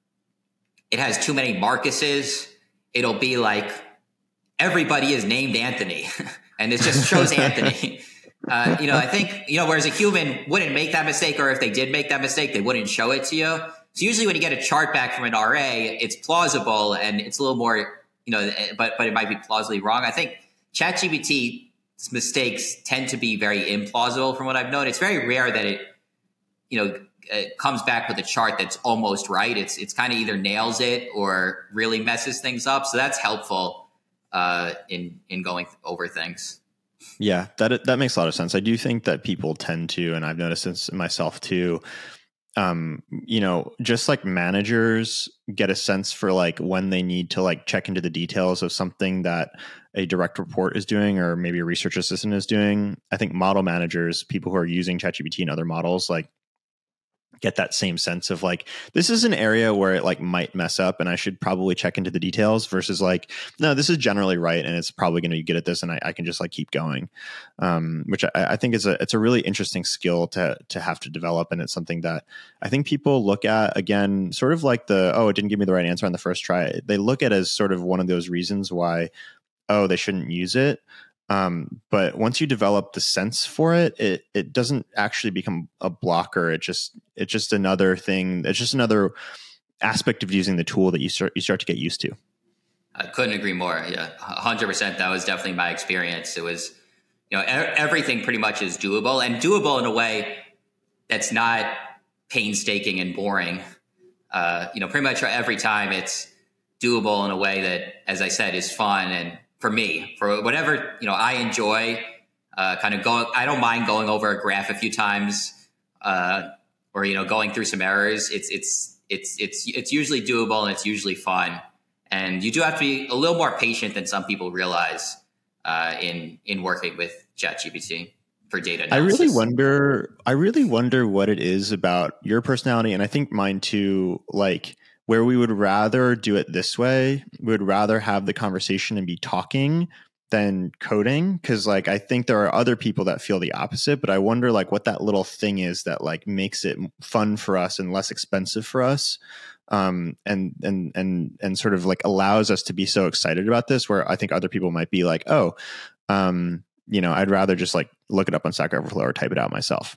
[SPEAKER 1] it has too many Marcuses. It'll be like everybody is named Anthony and it just shows Anthony. Uh, you know, I think, you know, whereas a human wouldn't make that mistake, or if they did make that mistake, they wouldn't show it to you. So usually when you get a chart back from an R A, it's plausible and it's a little more, you know, but, but it might be plausibly wrong. I think ChatGPT's mistakes tend to be very implausible from what I've known. It's very rare that it, you know, it comes back with a chart that's almost right. It's, it's kind of either nails it or really messes things up. So that's helpful uh, in, in going over things.
[SPEAKER 2] Yeah, that, that makes a lot of sense. I do think that people tend to, and I've noticed this myself too, um, you know, just like managers get a sense for like when they need to like check into the details of something that a direct report is doing, or maybe a research assistant is doing. I think model managers, people who are using ChatGPT and other models, like get that same sense of like, this is an area where it like might mess up and I should probably check into the details, versus like, no, this is generally right and it's probably going to be good at this and I, I can just like keep going. Um, which I, I think is a, it's a really interesting skill to, to have to develop. And it's something that I think people look at, again, sort of like the, oh, it didn't give me the right answer on the first try. They look at it as sort of one of those reasons why, oh, they shouldn't use it. Um, but once you develop the sense for it, it it doesn't actually become a blocker. It just it's just another thing. It's just another aspect of using the tool that you start you start to get used to.
[SPEAKER 1] I couldn't agree more. Yeah, one hundred percent. That was definitely my experience. It was, you know, everything pretty much is doable, and doable in a way that's not painstaking and boring. Uh, you know, pretty much every time it's doable in a way that, as I said, is fun. And for me, for whatever, you know, I enjoy uh, kind of going, I don't mind going over a graph a few times uh, or, you know, going through some errors. It's, it's, it's, it's, it's usually doable and it's usually fun. And you do have to be a little more patient than some people realize uh, in, in working with ChatGPT for data analysis.
[SPEAKER 2] I really wonder, I really wonder what it is about your personality. And I think mine too, like, where we would rather do it this way, we would rather have the conversation and be talking than coding. Cause like, I think there are other people that feel the opposite, but I wonder like what that little thing is that like makes it fun for us and less expensive for us. Um, and, and, and, and sort of like allows us to be so excited about this, where I think other people might be like, oh, um, you know, I'd rather just like look it up on Stack Overflow or type it out myself.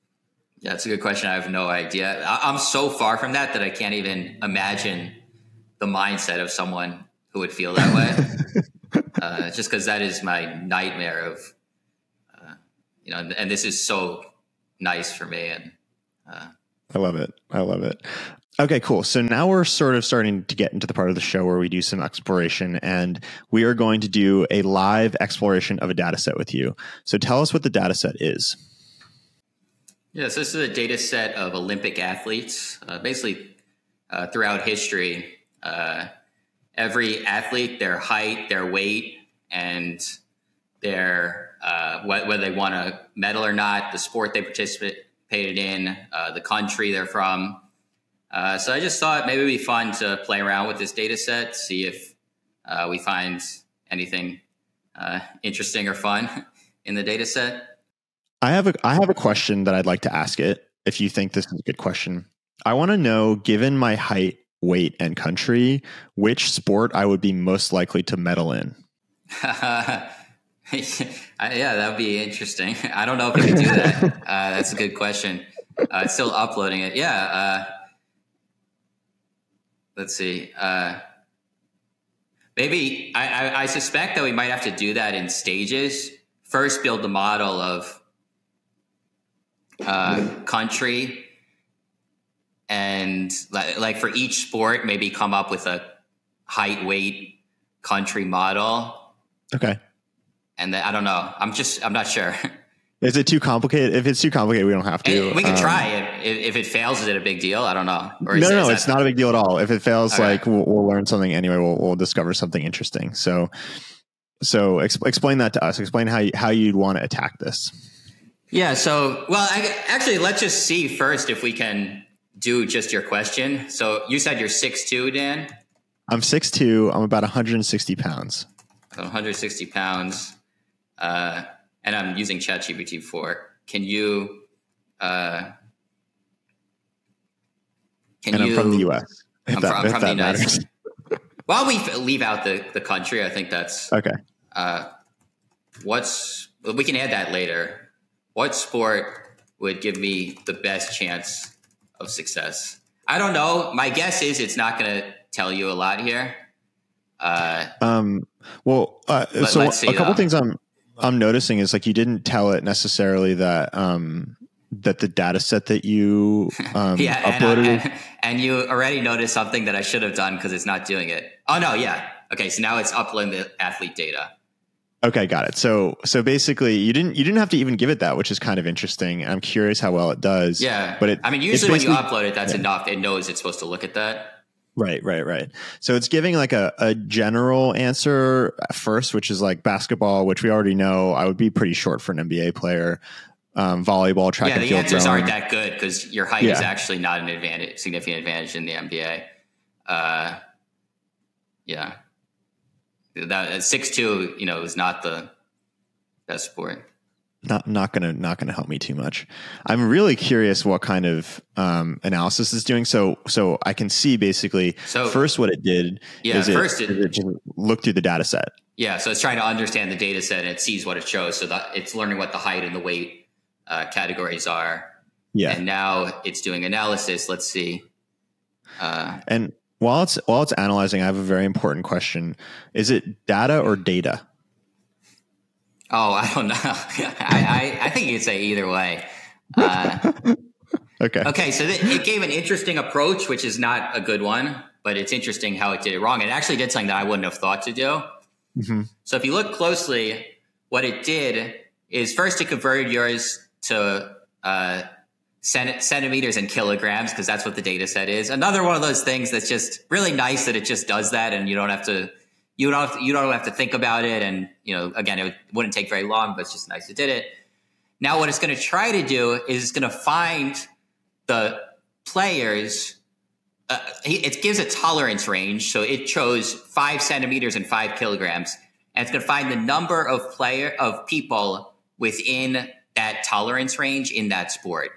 [SPEAKER 1] Yeah, that's a good question. I have no idea. I'm so far from that that I can't even imagine the mindset of someone who would feel that way. uh, just because that is my nightmare of, uh, you know, and, and this is so nice for me. And uh,
[SPEAKER 2] I love it. I love it. Okay, cool. So now we're sort of starting to get into the part of the show where we do some exploration, and we are going to do a live exploration of a data set with you. So tell us what the data set is.
[SPEAKER 1] Yes, this is a data set of Olympic athletes, uh, basically uh, throughout history. Uh, every athlete, their height, their weight, and their uh, wh- whether they won a medal or not, the sport they participated in, uh, the country they're from. Uh, so I just thought maybe it'd be fun to play around with this data set, see if uh, we find anything uh, interesting or fun in the data set.
[SPEAKER 2] I have a I have a question that I'd like to ask it, if you think this is a good question. I want to know, given my height, weight, and country, which sport I would be most likely to medal in.
[SPEAKER 1] yeah, that would be interesting. I don't know if you can do that. uh, that's a good question. Uh, it's still uploading it. Yeah. Uh, let's see. Uh, maybe I, I, I suspect that we might have to do that in stages. First, build the model of Uh, country, and like, like for each sport, maybe come up with a height, weight, country model.
[SPEAKER 2] Okay.
[SPEAKER 1] And then, I don't know. I'm just, I'm not sure.
[SPEAKER 2] Is it too complicated? If it's too complicated, we don't have to.
[SPEAKER 1] And we can
[SPEAKER 2] um,
[SPEAKER 1] try it. If, if it fails, is it a big deal? I don't know. Or
[SPEAKER 2] no,
[SPEAKER 1] is,
[SPEAKER 2] no,
[SPEAKER 1] is
[SPEAKER 2] no
[SPEAKER 1] that,
[SPEAKER 2] it's not a big deal at all. If it fails,
[SPEAKER 1] okay.
[SPEAKER 2] like we'll, we'll learn something anyway. We'll, we'll discover something interesting. So, so exp- explain that to us. Explain how you, how you'd want to attack this.
[SPEAKER 1] Yeah. So, well, I, actually, let's just see first if we can do just your question. So you said you're six two, Dan?
[SPEAKER 2] I'm six two. I'm about one hundred sixty pounds.
[SPEAKER 1] one hundred sixty pounds. Uh, and I'm using ChatGPT four. Can you, uh, can
[SPEAKER 2] and
[SPEAKER 1] you,
[SPEAKER 2] I'm from the U S. If
[SPEAKER 1] I'm
[SPEAKER 2] that,
[SPEAKER 1] from,
[SPEAKER 2] if
[SPEAKER 1] from
[SPEAKER 2] that
[SPEAKER 1] the United
[SPEAKER 2] matters.
[SPEAKER 1] States. While we leave out the, the country, I think that's,
[SPEAKER 2] Okay.
[SPEAKER 1] uh, what's, we can add that later. What sport would give me the best chance of success? I don't know. My guess is it's not going to tell you a lot here. Uh,
[SPEAKER 2] um, well, uh,
[SPEAKER 1] let,
[SPEAKER 2] so
[SPEAKER 1] see,
[SPEAKER 2] a couple
[SPEAKER 1] though.
[SPEAKER 2] things I'm, I'm noticing is like, you didn't tell it necessarily that, um, that the data set that you, um,
[SPEAKER 1] yeah,
[SPEAKER 2] uploaded.
[SPEAKER 1] And, and, and you already noticed something that I should have done because it's not doing it. Oh no. Yeah. Okay. So now it's uploading the athlete data.
[SPEAKER 2] Okay, got it. So, so basically, you didn't you didn't have to even give it that, which is kind of interesting. I'm curious how well it does.
[SPEAKER 1] Yeah,
[SPEAKER 2] but it,
[SPEAKER 1] I mean, usually when you upload it, that's yeah. enough. It knows it's supposed to look at that.
[SPEAKER 2] Right, right, right. So it's giving like a, a general answer at first, which is like basketball, which we already know. I would be pretty short for an N B A player. Um, volleyball, track
[SPEAKER 1] yeah,
[SPEAKER 2] and
[SPEAKER 1] the
[SPEAKER 2] field.
[SPEAKER 1] answers
[SPEAKER 2] rowing.
[SPEAKER 1] aren't that good because your height yeah. is actually not an advantage, significant advantage in the N B A. Uh, yeah, that six two, you know, is not the best sport.
[SPEAKER 2] Not not gonna not gonna help me too much. I'm really curious what kind of um, analysis it's doing. So so I can see basically
[SPEAKER 1] so,
[SPEAKER 2] first what it did.
[SPEAKER 1] Yeah,
[SPEAKER 2] is
[SPEAKER 1] first
[SPEAKER 2] it,
[SPEAKER 1] it,
[SPEAKER 2] it just looked through the data set.
[SPEAKER 1] Yeah, so it's trying to understand the data set and it sees what it shows. So that it's learning what the height and the weight uh, categories are.
[SPEAKER 2] Yeah,
[SPEAKER 1] and now it's doing analysis. Let's see. Uh,
[SPEAKER 2] and while it's while it's analyzing, I have a very important question: is it data or data?
[SPEAKER 1] Oh, I don't know. I, I, I think you could say either way. Uh,
[SPEAKER 2] okay.
[SPEAKER 1] Okay. So th- it gave an interesting approach, which is not a good one, but it's interesting how it did it wrong. It actually did something that I wouldn't have thought to do. Mm-hmm. So if you look closely, what it did is first it converted yours to uh, cent- centimeters and kilograms, because that's what the data set is. Another one of those things that's just really nice that it just does that, and you don't have to You don't have to, you don't have to think about it. And, you know, again, it wouldn't take very long, but it's just nice it did it. Now, what it's going to try to do is it's going to find the players. Uh, it gives a tolerance range. So it chose five centimeters and five kilograms. And it's going to find the number of player of people within that tolerance range in that sport.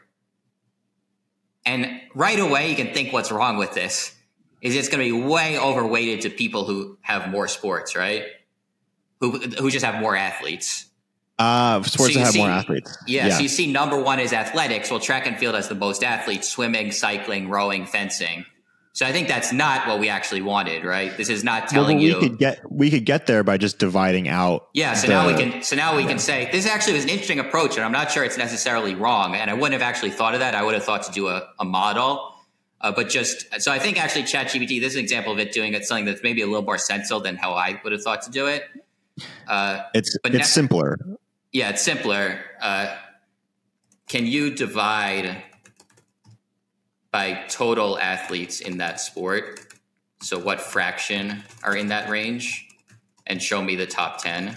[SPEAKER 1] And right away, you can think what's wrong with this. Is it's going to be way overweighted to people who have more sports, right? Who who just have more athletes.
[SPEAKER 2] Uh, sports
[SPEAKER 1] so
[SPEAKER 2] that have
[SPEAKER 1] see,
[SPEAKER 2] more athletes.
[SPEAKER 1] Yeah,
[SPEAKER 2] yeah.
[SPEAKER 1] So you see number one is athletics. Well, track and field has the most athletes: swimming, cycling, rowing, fencing. So I think that's not what we actually wanted, right? This is not telling
[SPEAKER 2] well, we
[SPEAKER 1] you.
[SPEAKER 2] Could get, we could get there by just dividing out.
[SPEAKER 1] Yeah, so
[SPEAKER 2] the,
[SPEAKER 1] now we can So now we
[SPEAKER 2] yeah.
[SPEAKER 1] can say, this actually was an interesting approach, and I'm not sure it's necessarily wrong. And I wouldn't have actually thought of that. I would have thought to do a, a model. Uh, but just, so I think actually ChatGPT, this is an example of it doing it something that's maybe a little more sensible than how I would have thought to do it. Uh,
[SPEAKER 2] it's
[SPEAKER 1] but
[SPEAKER 2] it's
[SPEAKER 1] now,
[SPEAKER 2] simpler.
[SPEAKER 1] Yeah, it's simpler. Uh, can you divide by total athletes in that sport? So what fraction are in that range? And show me the top ten.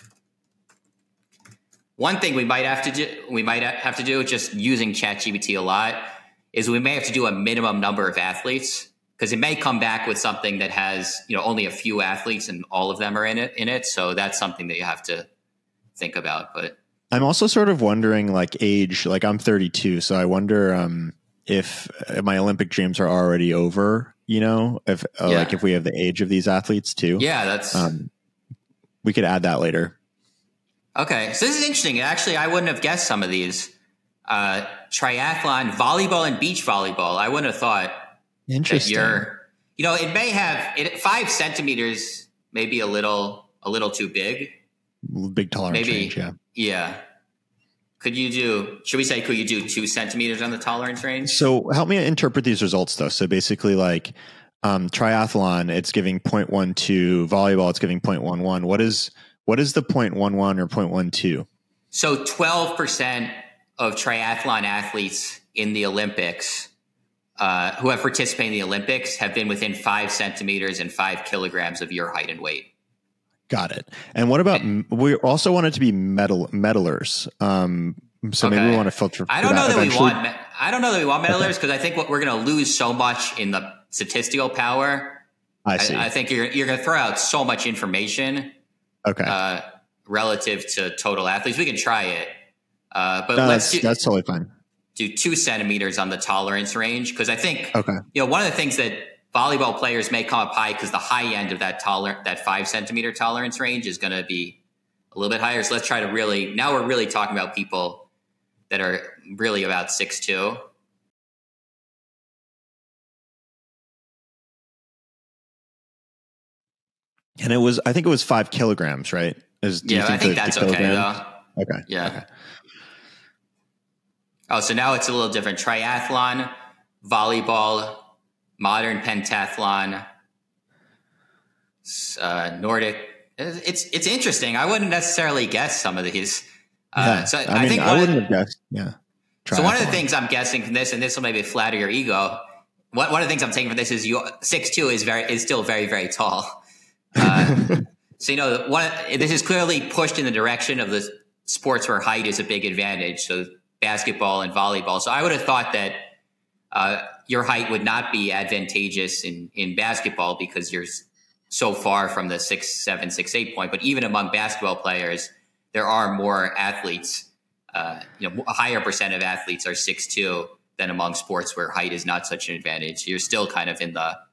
[SPEAKER 1] One thing we might have to do, we might have to do, just using ChatGPT a lot, is we may have to do a minimum number of athletes, because it may come back with something that has, you know, only a few athletes and all of them are in it in it. So that's something that you have to think about. But
[SPEAKER 2] I'm also sort of wondering, like, age, like I'm thirty-two. So I wonder um, if my Olympic dreams are already over, you know, if uh,
[SPEAKER 1] yeah.
[SPEAKER 2] like if we have the age of these athletes too.
[SPEAKER 1] Yeah, that's,
[SPEAKER 2] um, we could add that later.
[SPEAKER 1] Okay. So this is interesting. Actually, I wouldn't have guessed some of these. Uh, triathlon, volleyball, and beach volleyball. I wouldn't have thought.
[SPEAKER 2] Interesting.
[SPEAKER 1] That you're, you know, it may have it, five centimeters, maybe a little, a little too big.
[SPEAKER 2] Big tolerance
[SPEAKER 1] maybe,
[SPEAKER 2] range, yeah.
[SPEAKER 1] Yeah. could you do, should we say, could you do two centimeters on the tolerance range?
[SPEAKER 2] So help me interpret these results though. So basically like um, triathlon, it's giving zero point one two, volleyball, it's giving zero point one one. What is, what is the zero point one one or zero point one two?
[SPEAKER 1] So twelve percent of triathlon athletes in the Olympics uh, who have participated in the Olympics have been within five centimeters and five kilograms of your height and weight.
[SPEAKER 2] Got it. And what about, we also want it to be medal medalers. Um, so okay. maybe we want to filter.
[SPEAKER 1] I don't know that, that we want, I don't know that we want medalers because I think what we're going to lose so much in the statistical power.
[SPEAKER 2] I see.
[SPEAKER 1] I, I think you're, you're going to throw out so much information.
[SPEAKER 2] Okay.
[SPEAKER 1] Uh, relative to total athletes. We can try it. Uh, but
[SPEAKER 2] no,
[SPEAKER 1] let's
[SPEAKER 2] that's,
[SPEAKER 1] do,
[SPEAKER 2] that's totally fine.
[SPEAKER 1] Do two centimeters on the tolerance range. Cause I think,
[SPEAKER 2] okay.
[SPEAKER 1] you know, one of the things that volleyball players may come up high because the high end of that toler that five centimeter tolerance range is going to be a little bit higher. So let's try to really, now we're really talking about people that are really about six two.
[SPEAKER 2] And it was, I think it was five kilograms, right? Is, do
[SPEAKER 1] yeah,
[SPEAKER 2] you think
[SPEAKER 1] I think that's okay though.
[SPEAKER 2] Okay.
[SPEAKER 1] Yeah.
[SPEAKER 2] Okay.
[SPEAKER 1] Oh, so now it's a little different. Triathlon, volleyball, modern pentathlon, uh, Nordic. It's it's interesting. I wouldn't necessarily guess some of these. Uh,
[SPEAKER 2] yeah,
[SPEAKER 1] so
[SPEAKER 2] I,
[SPEAKER 1] I
[SPEAKER 2] mean,
[SPEAKER 1] think
[SPEAKER 2] I wouldn't
[SPEAKER 1] of,
[SPEAKER 2] have guessed. Yeah.
[SPEAKER 1] Triathlon. So one of the things I'm guessing from this, and this will maybe flatter your ego. One one of the things I'm taking from this is you six two is very is still very very tall. Uh, so you know, one this is clearly pushed in the direction of the sports where height is a big advantage. So basketball and volleyball. So I would have thought that uh, your height would not be advantageous in in basketball because you're so far from the six seven six eight point. But even among basketball players, there are more athletes. Uh, you know, a higher percent of athletes are six two than among sports where height is not such an advantage. You're still kind of in the.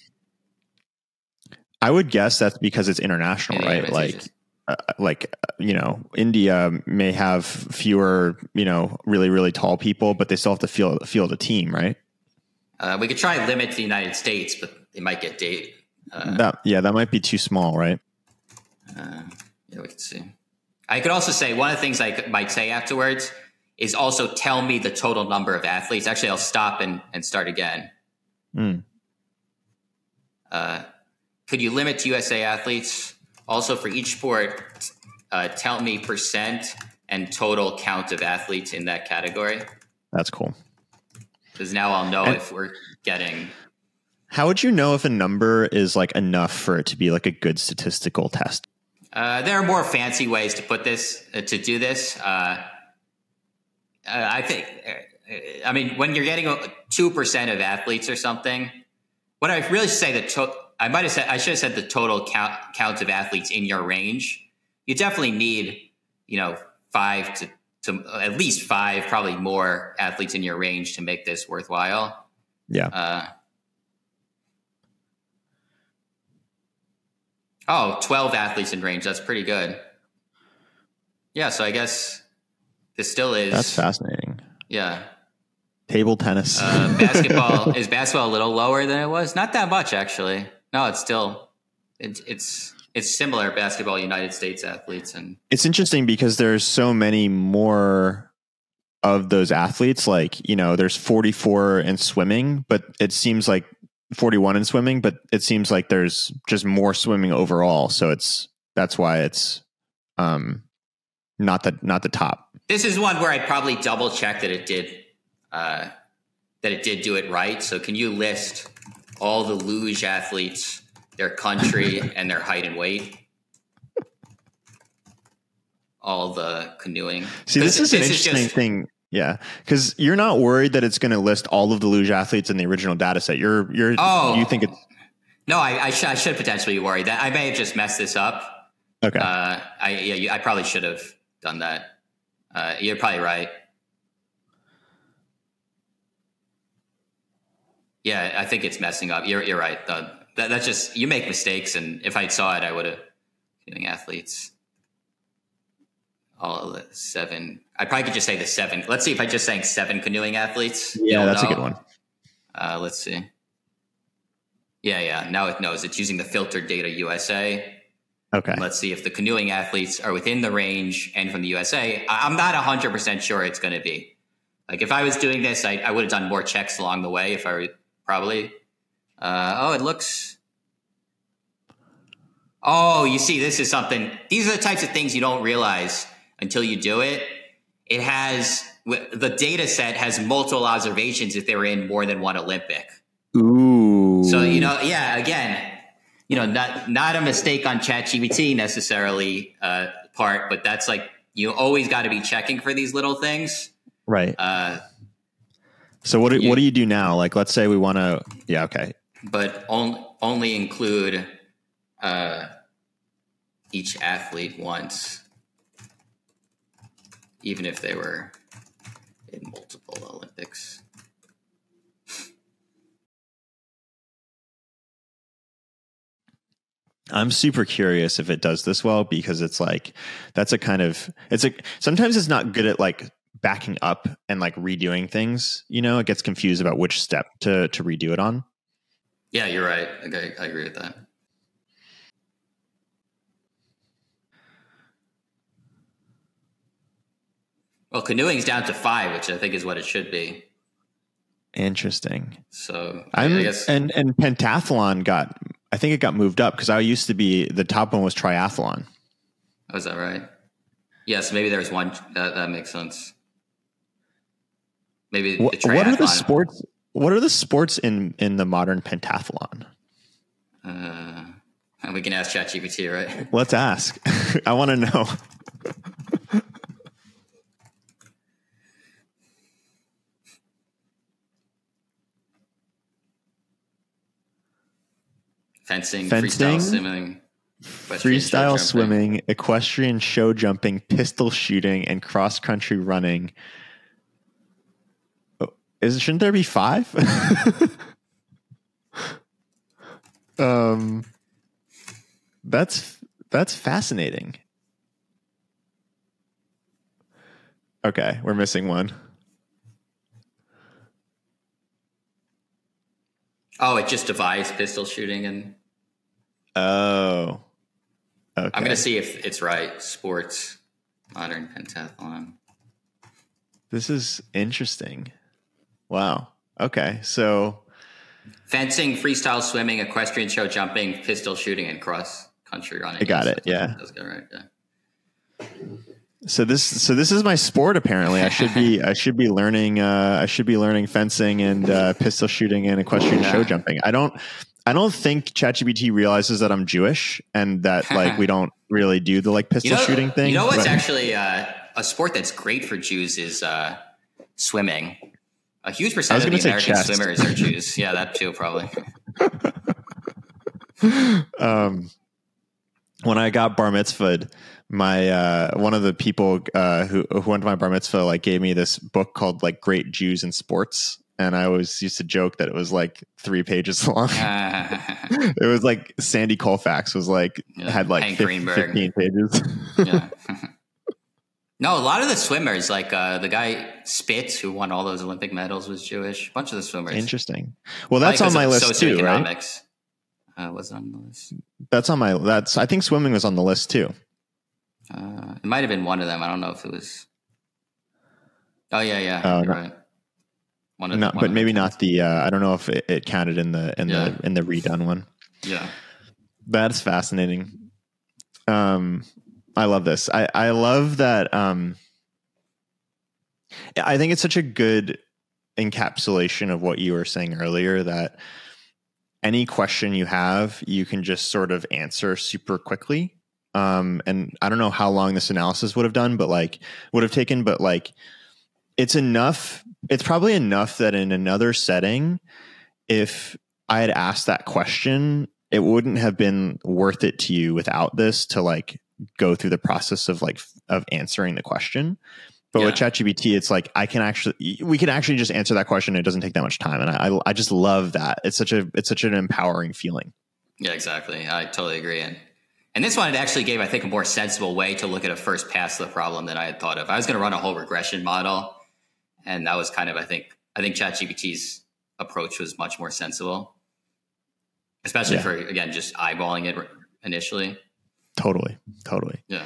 [SPEAKER 2] I would guess that's because it's international, right? Like, uh, like uh, you know, India may have fewer, you know, really really tall people, but they still have to field field a team, right?
[SPEAKER 1] Uh, we could try and limit the United States, but they might get dated. Uh,
[SPEAKER 2] that yeah, that might be too small, right?
[SPEAKER 1] Uh, yeah, we could see. I could also say one of the things I could, might say afterwards is also tell me the total number of athletes. Actually, I'll stop and, and start again.
[SPEAKER 2] Mm.
[SPEAKER 1] Uh, could you limit to U S A athletes? Also, for each sport, uh, tell me percent and total count of athletes in that category.
[SPEAKER 2] That's cool.
[SPEAKER 1] Because now I'll know and if we're getting.
[SPEAKER 2] How would you know if a number is like enough for it to be like a good statistical test?
[SPEAKER 1] Uh, there are more fancy ways to put this, uh, to do this. Uh, uh, I think, uh, I mean, when you're getting two percent of athletes or something, what I really should say that to- I might have said, I should have said the total count, count of athletes in your range. You definitely need, you know, five to, to at least five, probably more athletes in your range to make this worthwhile.
[SPEAKER 2] Yeah.
[SPEAKER 1] Uh, Oh, twelve athletes in range. That's pretty good. Yeah, so I guess this still is.
[SPEAKER 2] That's fascinating.
[SPEAKER 1] Yeah.
[SPEAKER 2] Table tennis.
[SPEAKER 1] Uh, basketball. Is basketball a little lower than it was? Not that much, actually. No, it's still, it, it's it's similar, basketball, United States athletes. And
[SPEAKER 2] it's interesting because there's so many more of those athletes. Like, you know, there's forty-four in swimming, but it seems like forty-one in swimming, but it seems like there's just more swimming overall. So it's, that's why it's um, not the, not the top.
[SPEAKER 1] This is one where I'd probably double check that it did, uh, that it did do it right. So can you list all the luge athletes, their country and their height and weight? All the canoeing.
[SPEAKER 2] See, this is
[SPEAKER 1] this
[SPEAKER 2] an interesting
[SPEAKER 1] is just,
[SPEAKER 2] thing. Yeah, because you're not worried that it's going to list all of the luge athletes in the original data set. You're, you're,
[SPEAKER 1] oh,
[SPEAKER 2] you think it's
[SPEAKER 1] no. I, I, sh- I should potentially be worried that I may have just messed this up.
[SPEAKER 2] Okay.
[SPEAKER 1] Uh, I yeah, you, I probably should have done that. Uh, you're probably right. Yeah, I think it's messing up. You're you're right. Uh, that, that's just you make mistakes, and if I saw it, I would have. Canoeing athletes. All the seven. I probably could just say the seven. Let's see if I just saying seven canoeing athletes.
[SPEAKER 2] Yeah, that's
[SPEAKER 1] know.
[SPEAKER 2] a good one.
[SPEAKER 1] Uh, let's see. Yeah, yeah. Now it knows. It's using the filtered data U S A.
[SPEAKER 2] Okay.
[SPEAKER 1] Let's see if the canoeing athletes are within the range and from the U S A. I- I'm not one hundred percent sure it's going to be. Like if I was doing this, I, I would have done more checks along the way if I were probably. Uh, oh, it looks. Oh, you see, this is something. These are the types of things you don't realize until you do it. It has the data set has multiple observations if they were in more than one Olympic.
[SPEAKER 2] Ooh.
[SPEAKER 1] So, you know, yeah, again, you know, not not a mistake on ChatGPT necessarily uh, part, but that's like you always got to be checking for these little things.
[SPEAKER 2] Right.
[SPEAKER 1] Uh,
[SPEAKER 2] so what do,
[SPEAKER 1] you,
[SPEAKER 2] what do you do now? Like, let's say we want to, yeah, okay.
[SPEAKER 1] But only, only include uh, each athlete once, even if they were in multiple Olympics.
[SPEAKER 2] I'm super curious if it does this well, because it's like, that's a kind of, it's a, sometimes it's not good at like backing up and like redoing things, you know, it gets confused about which step to, to redo it on.
[SPEAKER 1] Yeah, you're right. Okay, I agree with that. Well, canoeing's down to five, which I think is what it should be.
[SPEAKER 2] Interesting.
[SPEAKER 1] So
[SPEAKER 2] I,
[SPEAKER 1] I guess,
[SPEAKER 2] and, and pentathlon got, I think it got moved up because I used to be, the top one was triathlon.
[SPEAKER 1] Oh, is that right? Yes, maybe there's one that, that makes sense. Maybe
[SPEAKER 2] What,
[SPEAKER 1] the triathlon.
[SPEAKER 2] what are the sports? What are the sports in, in the modern pentathlon?
[SPEAKER 1] Uh, we can ask ChatGPT, right?
[SPEAKER 2] Let's ask. I want to know.
[SPEAKER 1] Fencing,
[SPEAKER 2] Fencing,
[SPEAKER 1] freestyle swimming,
[SPEAKER 2] freestyle swimming, equestrian show jumping, pistol shooting, and cross country running. Oh, is shouldn't there be five? um, that's that's fascinating. Okay, we're missing one.
[SPEAKER 1] Oh, it just divides pistol shooting and.
[SPEAKER 2] Oh, okay.
[SPEAKER 1] I'm going to see if it's right. Sports, modern pentathlon.
[SPEAKER 2] This is interesting. Wow. Okay, so
[SPEAKER 1] fencing, freestyle swimming, equestrian show jumping, pistol shooting, and cross country running.
[SPEAKER 2] I got it. Yeah,
[SPEAKER 1] that's good, right? Yeah.
[SPEAKER 2] So this, so this is my sport. Apparently, I should be, I should be learning, uh, I should be learning fencing and uh, pistol shooting and equestrian yeah. show jumping. I don't, I don't think ChatGPT realizes that I'm Jewish and that like we don't really do the like pistol
[SPEAKER 1] you know,
[SPEAKER 2] shooting thing.
[SPEAKER 1] You know what's
[SPEAKER 2] but,
[SPEAKER 1] actually uh, a sport that's great for Jews is uh, swimming. A huge percent of the American chest. swimmers are Jews. Yeah, that too, probably.
[SPEAKER 2] um, when I got bar mitzvahed, my uh, one of the people uh, who who went to my bar mitzvah like gave me this book called like Great Jews in Sports, and I always used to joke that it was like three pages long. It was like Sandy Colfax was like yeah, had like fifteen, fifteen pages.
[SPEAKER 1] Yeah. No, a lot of the swimmers, like uh, the guy Spitz, who won all those Olympic medals, was Jewish. A bunch of the swimmers.
[SPEAKER 2] Interesting. Well, that's on my list too, right?
[SPEAKER 1] Uh, was on the list.
[SPEAKER 2] That's on my. That's. I think swimming was on the list too.
[SPEAKER 1] Uh, it might have been one of them. I don't know if it was. Oh yeah, yeah.
[SPEAKER 2] Oh,
[SPEAKER 1] you're
[SPEAKER 2] no.
[SPEAKER 1] right. One of
[SPEAKER 2] no,
[SPEAKER 1] one
[SPEAKER 2] but
[SPEAKER 1] of
[SPEAKER 2] maybe not the. Uh, I don't know if it, it counted in the in yeah. the in the redone one.
[SPEAKER 1] Yeah,
[SPEAKER 2] that's fascinating. Um, I love this. I I love that. Um, I think it's such a good encapsulation of what you were saying earlier, that any question you have, you can just sort of answer super quickly. Um, and I don't know how long this analysis would have done, but like would have taken, but like it's enough. It's probably enough that in another setting, if I had asked that question, it wouldn't have been worth it to you without this to like go through the process of like, of answering the question. But yeah. with ChatGPT, it's like, I can actually, we can actually just answer that question. It doesn't take that much time. And I, I just love that. It's such a, it's such an empowering feeling.
[SPEAKER 1] Yeah, exactly. I totally agree. And, and this one, it actually gave, I think, a more sensible way to look at a first pass of the problem than I had thought of. I was going to run a whole regression model. And that was kind of, I think, I think ChatGPT's approach was much more sensible, especially yeah. for, again, just eyeballing it initially.
[SPEAKER 2] Totally. Totally.
[SPEAKER 1] Yeah.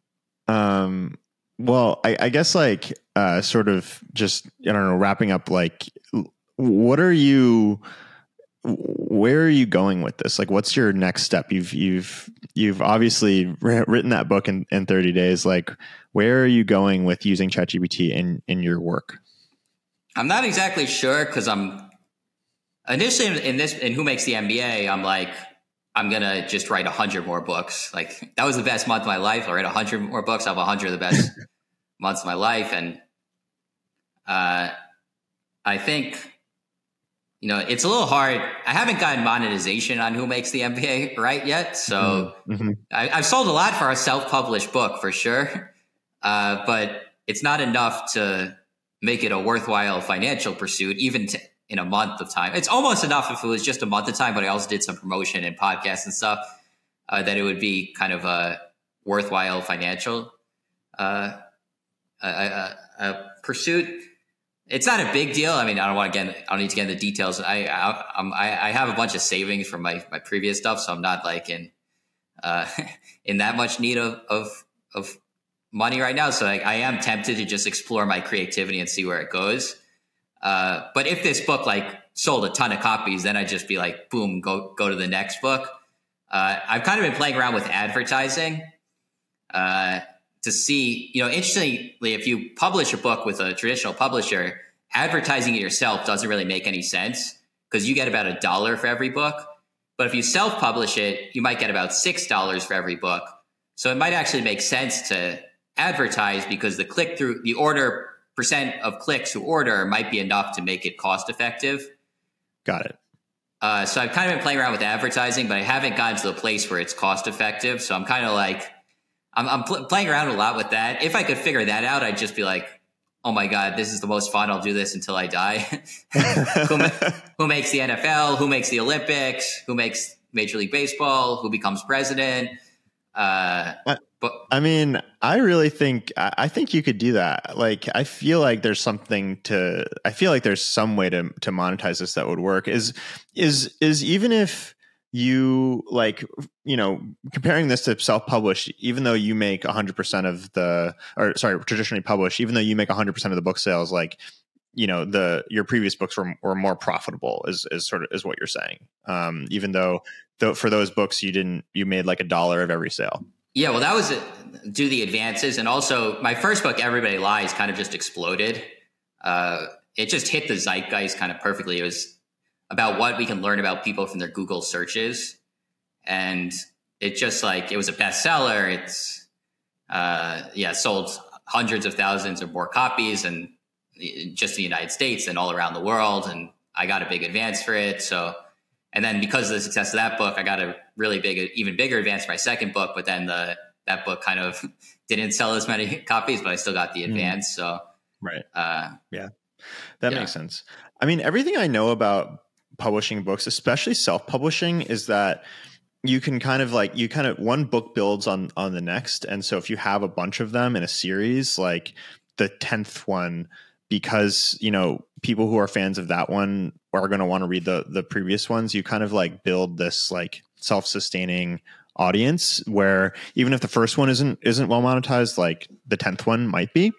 [SPEAKER 2] Um, well, I, I guess like, uh, sort of just, I don't know, wrapping up, like, what are you, where are you going with this? Like, what's your next step? You've, you've, you've obviously written that book in, in thirty days. Like, where are you going with using ChatGPT in, in your work?
[SPEAKER 1] I'm not exactly sure, because I'm initially in, in this, in Who Makes the M B A, I'm like, I'm going to just write a hundred more books. Like, that was the best month of my life. I write a hundred more books. I have a hundred of the best months of my life. And, uh, I think, you know, it's a little hard. I haven't gotten monetization on Who Makes the M B A right yet. So
[SPEAKER 2] mm-hmm.
[SPEAKER 1] I, I've sold a lot for a self-published book for sure. Uh, but it's not enough to make it a worthwhile financial pursuit, even to, in a month of time. It's almost enough if it was just a month of time, but I also did some promotion and podcasts and stuff, uh, that it would be kind of a worthwhile financial uh, a, a, a pursuit. It's not a big deal. I mean, I don't want to get, I don't need to get into details. I, I, I'm, I, I have a bunch of savings from my, my previous stuff. So I'm not like in, uh, in that much need of, of, of money right now. So I, I am tempted to just explore my creativity and see where it goes. Uh, but if this book like sold a ton of copies, then I'd just be like, boom, go, go to the next book. Uh, I've kind of been playing around with advertising, uh, to see, you know, interestingly, if you publish a book with a traditional publisher, advertising it yourself doesn't really make any sense, because you get about a dollar for every book. But if you self-publish it, you might get about six dollars for every book. So it might actually make sense to advertise, because the click through, the order percent of clicks who order might be enough to make it cost effective.
[SPEAKER 2] Got it.
[SPEAKER 1] Uh, so I've kind of been playing around with advertising, but I haven't gotten to the place where it's cost effective. So I'm kind of like, I'm, I'm pl- playing around a lot with that. If I could figure that out, I'd just be like, oh my God, this is the most fun. I'll do this until I die. who, ma- who makes the N F L? Who makes the Olympics? Who makes Major League Baseball? Who becomes president? Uh, but
[SPEAKER 2] I mean, I really think, I, I think you could do that. Like, I feel like there's something to, I feel like there's some way to, to monetize this that would work. Is, is, is even if you like, you know, comparing this to self-published, even though you make one hundred percent of the, or sorry, traditionally published, even though you make one hundred percent of the book sales, like, you know, the, your previous books were, were more profitable is, is sort of, is what you're saying. Um, even though, though for those books, you didn't, you made like a dollar of every sale.
[SPEAKER 1] Yeah, well, that was it. Do the advances. And also my first book, Everybody Lies, kind of just exploded. Uh, it just hit the zeitgeist kind of perfectly. It was about what we can learn about people from their Google searches. And it just like, it was a bestseller. It's, uh, yeah, sold hundreds of thousands or more copies, and just in the United States and all around the world. And I got a big advance for it. So, and then because of the success of that book, I got a really big, even bigger advance for my second book. But then the, that book kind of didn't sell as many copies, but I still got the advance. Mm. So,
[SPEAKER 2] right.
[SPEAKER 1] Uh,
[SPEAKER 2] yeah, that
[SPEAKER 1] yeah.
[SPEAKER 2] makes sense. I mean, everything I know about publishing books, especially self-publishing, is that you can kind of like, you kind of, one book builds on, on the next. And so if you have a bunch of them in a series, like the tenth one, because, you know, people who are fans of that one are going to want to read the, the previous ones, you kind of like build this like self-sustaining audience where even if the first one isn't, isn't well monetized, like the tenth one might be,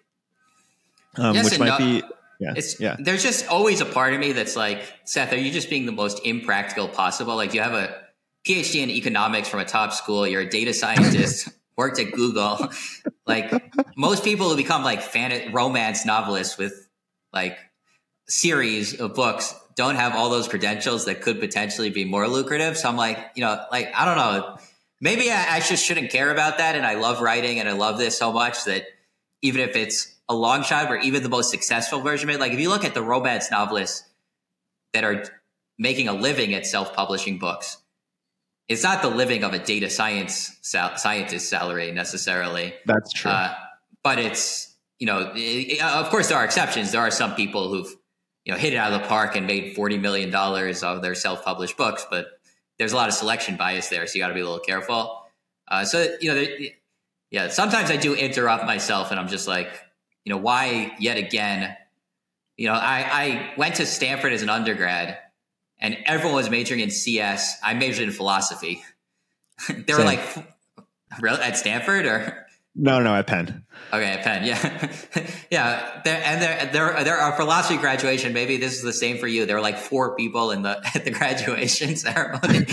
[SPEAKER 2] um,
[SPEAKER 1] yes
[SPEAKER 2] which might
[SPEAKER 1] no.
[SPEAKER 2] be, Yeah.
[SPEAKER 1] It's,
[SPEAKER 2] yeah.
[SPEAKER 1] There's just always a part of me that's like, Seth, are you just being the most impractical possible? Like, you have a P H D in economics from a top school. You're a data scientist, worked at Google. Like, most people who become like fan romance novelists with like series of books don't have all those credentials that could potentially be more lucrative. So I'm like, you know, like, I don't know. Maybe I, I just shouldn't care about that. And I love writing and I love this so much that even if it's a long shot, or even the most successful version of it. Like, if you look at the romance novelists that are making a living at self-publishing books, it's not the living of a data science sal- scientist salary necessarily.
[SPEAKER 2] That's true.
[SPEAKER 1] Uh, but it's, you know, it, of course there are exceptions. There are some people who've, you know, hit it out of the park and made forty million dollars of their self-published books, but there's a lot of selection bias there. So you got to be a little careful. Uh, so, you know, yeah, sometimes I do interrupt myself and I'm just like, you know, why yet again? You know, I, I went to Stanford as an undergrad and everyone was majoring in C S. I majored in philosophy. There were like, Really? At Stanford or?
[SPEAKER 2] No, no, at Penn.
[SPEAKER 1] Okay, at Penn, yeah. yeah. There, and there, there, there are philosophy graduation. Maybe this is the same for you. There were like four people in the, at the graduation ceremony.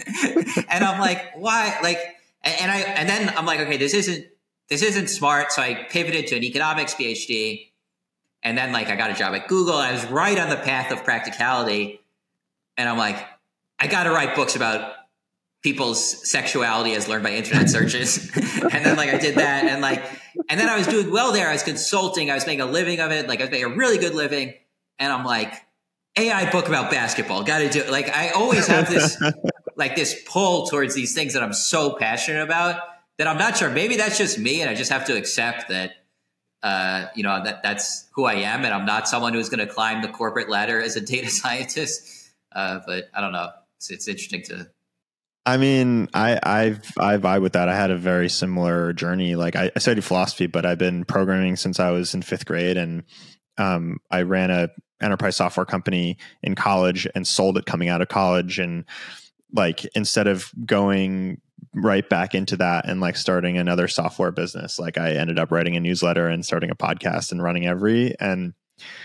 [SPEAKER 1] And I'm like, why? Like, and I, and then I'm like, okay, this isn't, this isn't smart. So I pivoted to an economics PhD. And then like I got a job at Google and I was right on the path of practicality. And I'm like, I got to write books about people's sexuality as learned by internet searches. And then like I did that. And like, and then I was doing well there. I was consulting. I was making a living of it. Like I was making a really good living. And I'm like, A I book about basketball. Got to do it. Like I always have this, like this pull towards these things that I'm so passionate about that I'm not sure. Maybe that's just me. And I just have to accept that, uh, you know, that that's who I am. And I'm not someone who's going to climb the corporate ladder as a data scientist. Uh, but I don't know. It's, it's interesting to,
[SPEAKER 2] I mean, I I've I vibe with that. I had a very similar journey. Like I, I studied philosophy, but I've been programming since I was in fifth grade, and um, I ran a enterprise software company in college and sold it coming out of college. And like instead of going right back into that and like starting another software business, like I ended up writing a newsletter and starting a podcast and running Every. And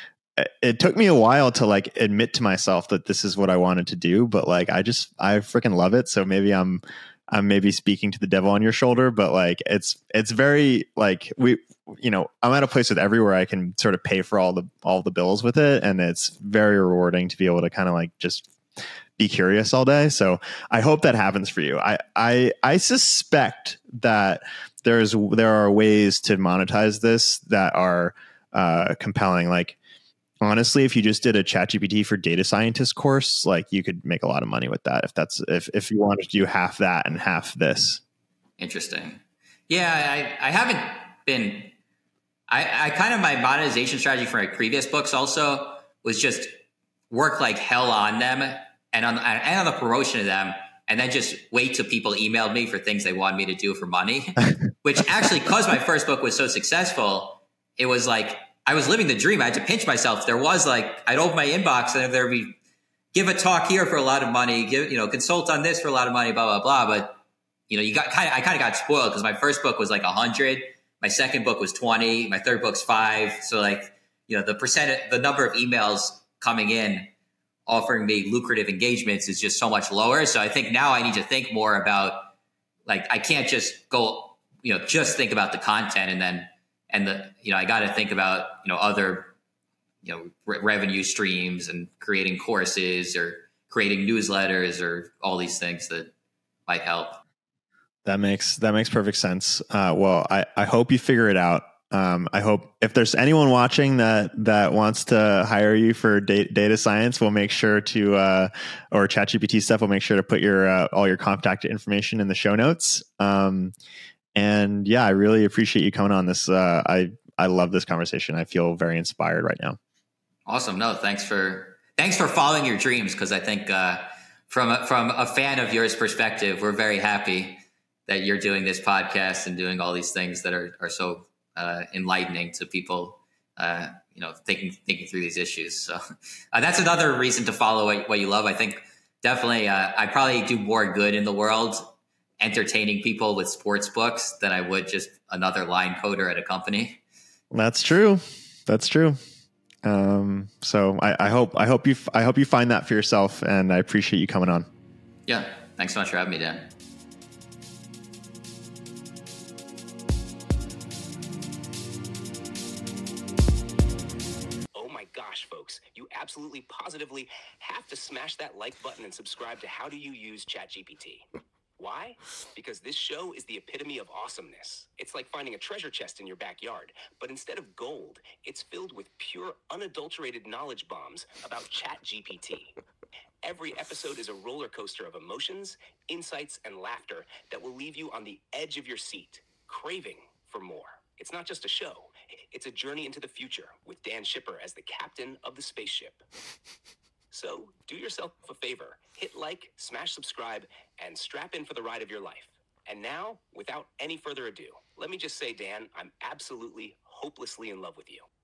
[SPEAKER 2] it took me a while to like admit to myself that this is what I wanted to do, but like I just I freaking love it. So maybe I'm I'm maybe speaking to the devil on your shoulder, but like it's it's very like we you know I'm at a place with Everywhere I can sort of pay for all the all the bills with it, and it's very rewarding to be able to kind of like just be curious all day. So I hope that happens for you. I I I suspect that there's there are ways to monetize this that are uh, compelling. Like honestly, if you just did a ChatGPT for data scientist course, like you could make a lot of money with that. If that's if if you wanted to do half that and half this.
[SPEAKER 1] Interesting. Yeah, I I haven't been. I I kind of my monetization strategy for my previous books also was just work like hell on them and on and on the promotion of them, and then just wait till people emailed me for things they wanted me to do for money. Which actually, because my first book was so successful, it was like I was living the dream. I had to pinch myself. There was like, I'd open my inbox and there'd be, give a talk here for a lot of money, give, you know, consult on this for a lot of money, blah, blah, blah. But, you know, you got kind of, I kind of got spoiled because my first book was like a hundred. My second book was twenty. My third book's five. So like, you know, the percent, the number of emails coming in offering me lucrative engagements is just so much lower. So I think now I need to think more about like, I can't just go, you know, just think about the content and then, and the, you know, I got to think about, you know, other, you know, re- revenue streams and creating courses or creating newsletters or all these things that might help.
[SPEAKER 2] That makes, that makes perfect sense. Uh, well, I, I hope you figure it out. Um, I hope if there's anyone watching that, that wants to hire you for data, data science, we'll make sure to, uh, or ChatGPT stuff, we'll make sure to put your, uh, all your contact information in the show notes. Um, And yeah, I really appreciate you coming on this. Uh, I, I love this conversation. I feel very inspired right now.
[SPEAKER 1] Awesome. No, thanks for, thanks for following your dreams. Cause I think, uh, from, a, from a fan of yours perspective, we're very happy that you're doing this podcast and doing all these things that are, are so, uh, enlightening to people, uh, you know, thinking, thinking through these issues. So uh, that's another reason to follow what, what you love. I think definitely, uh, I probably do more good in the world entertaining people with sports books than I would just another line coder at a company.
[SPEAKER 2] That's true. That's true. Um, so I, I hope, I hope you, I hope you find that for yourself, and I appreciate you coming on.
[SPEAKER 1] Yeah. Thanks so much for having me, Dan.
[SPEAKER 3] Oh my gosh, folks, you absolutely positively have to smash that like button and subscribe to How Do You Use ChatGPT. Why? Because this show is the epitome of awesomeness. It's like finding a treasure chest in your backyard, but instead of gold, it's filled with pure, unadulterated knowledge bombs about ChatGPT. Every episode is a roller coaster of emotions, insights, and laughter that will leave you on the edge of your seat, craving for more. It's not just a show. It's a journey into the future with Dan Shipper as the captain of the spaceship. So do yourself a favor, hit like, smash subscribe, and strap in for the ride of your life. And now, without any further ado, let me just say, Dan, I'm absolutely hopelessly in love with you.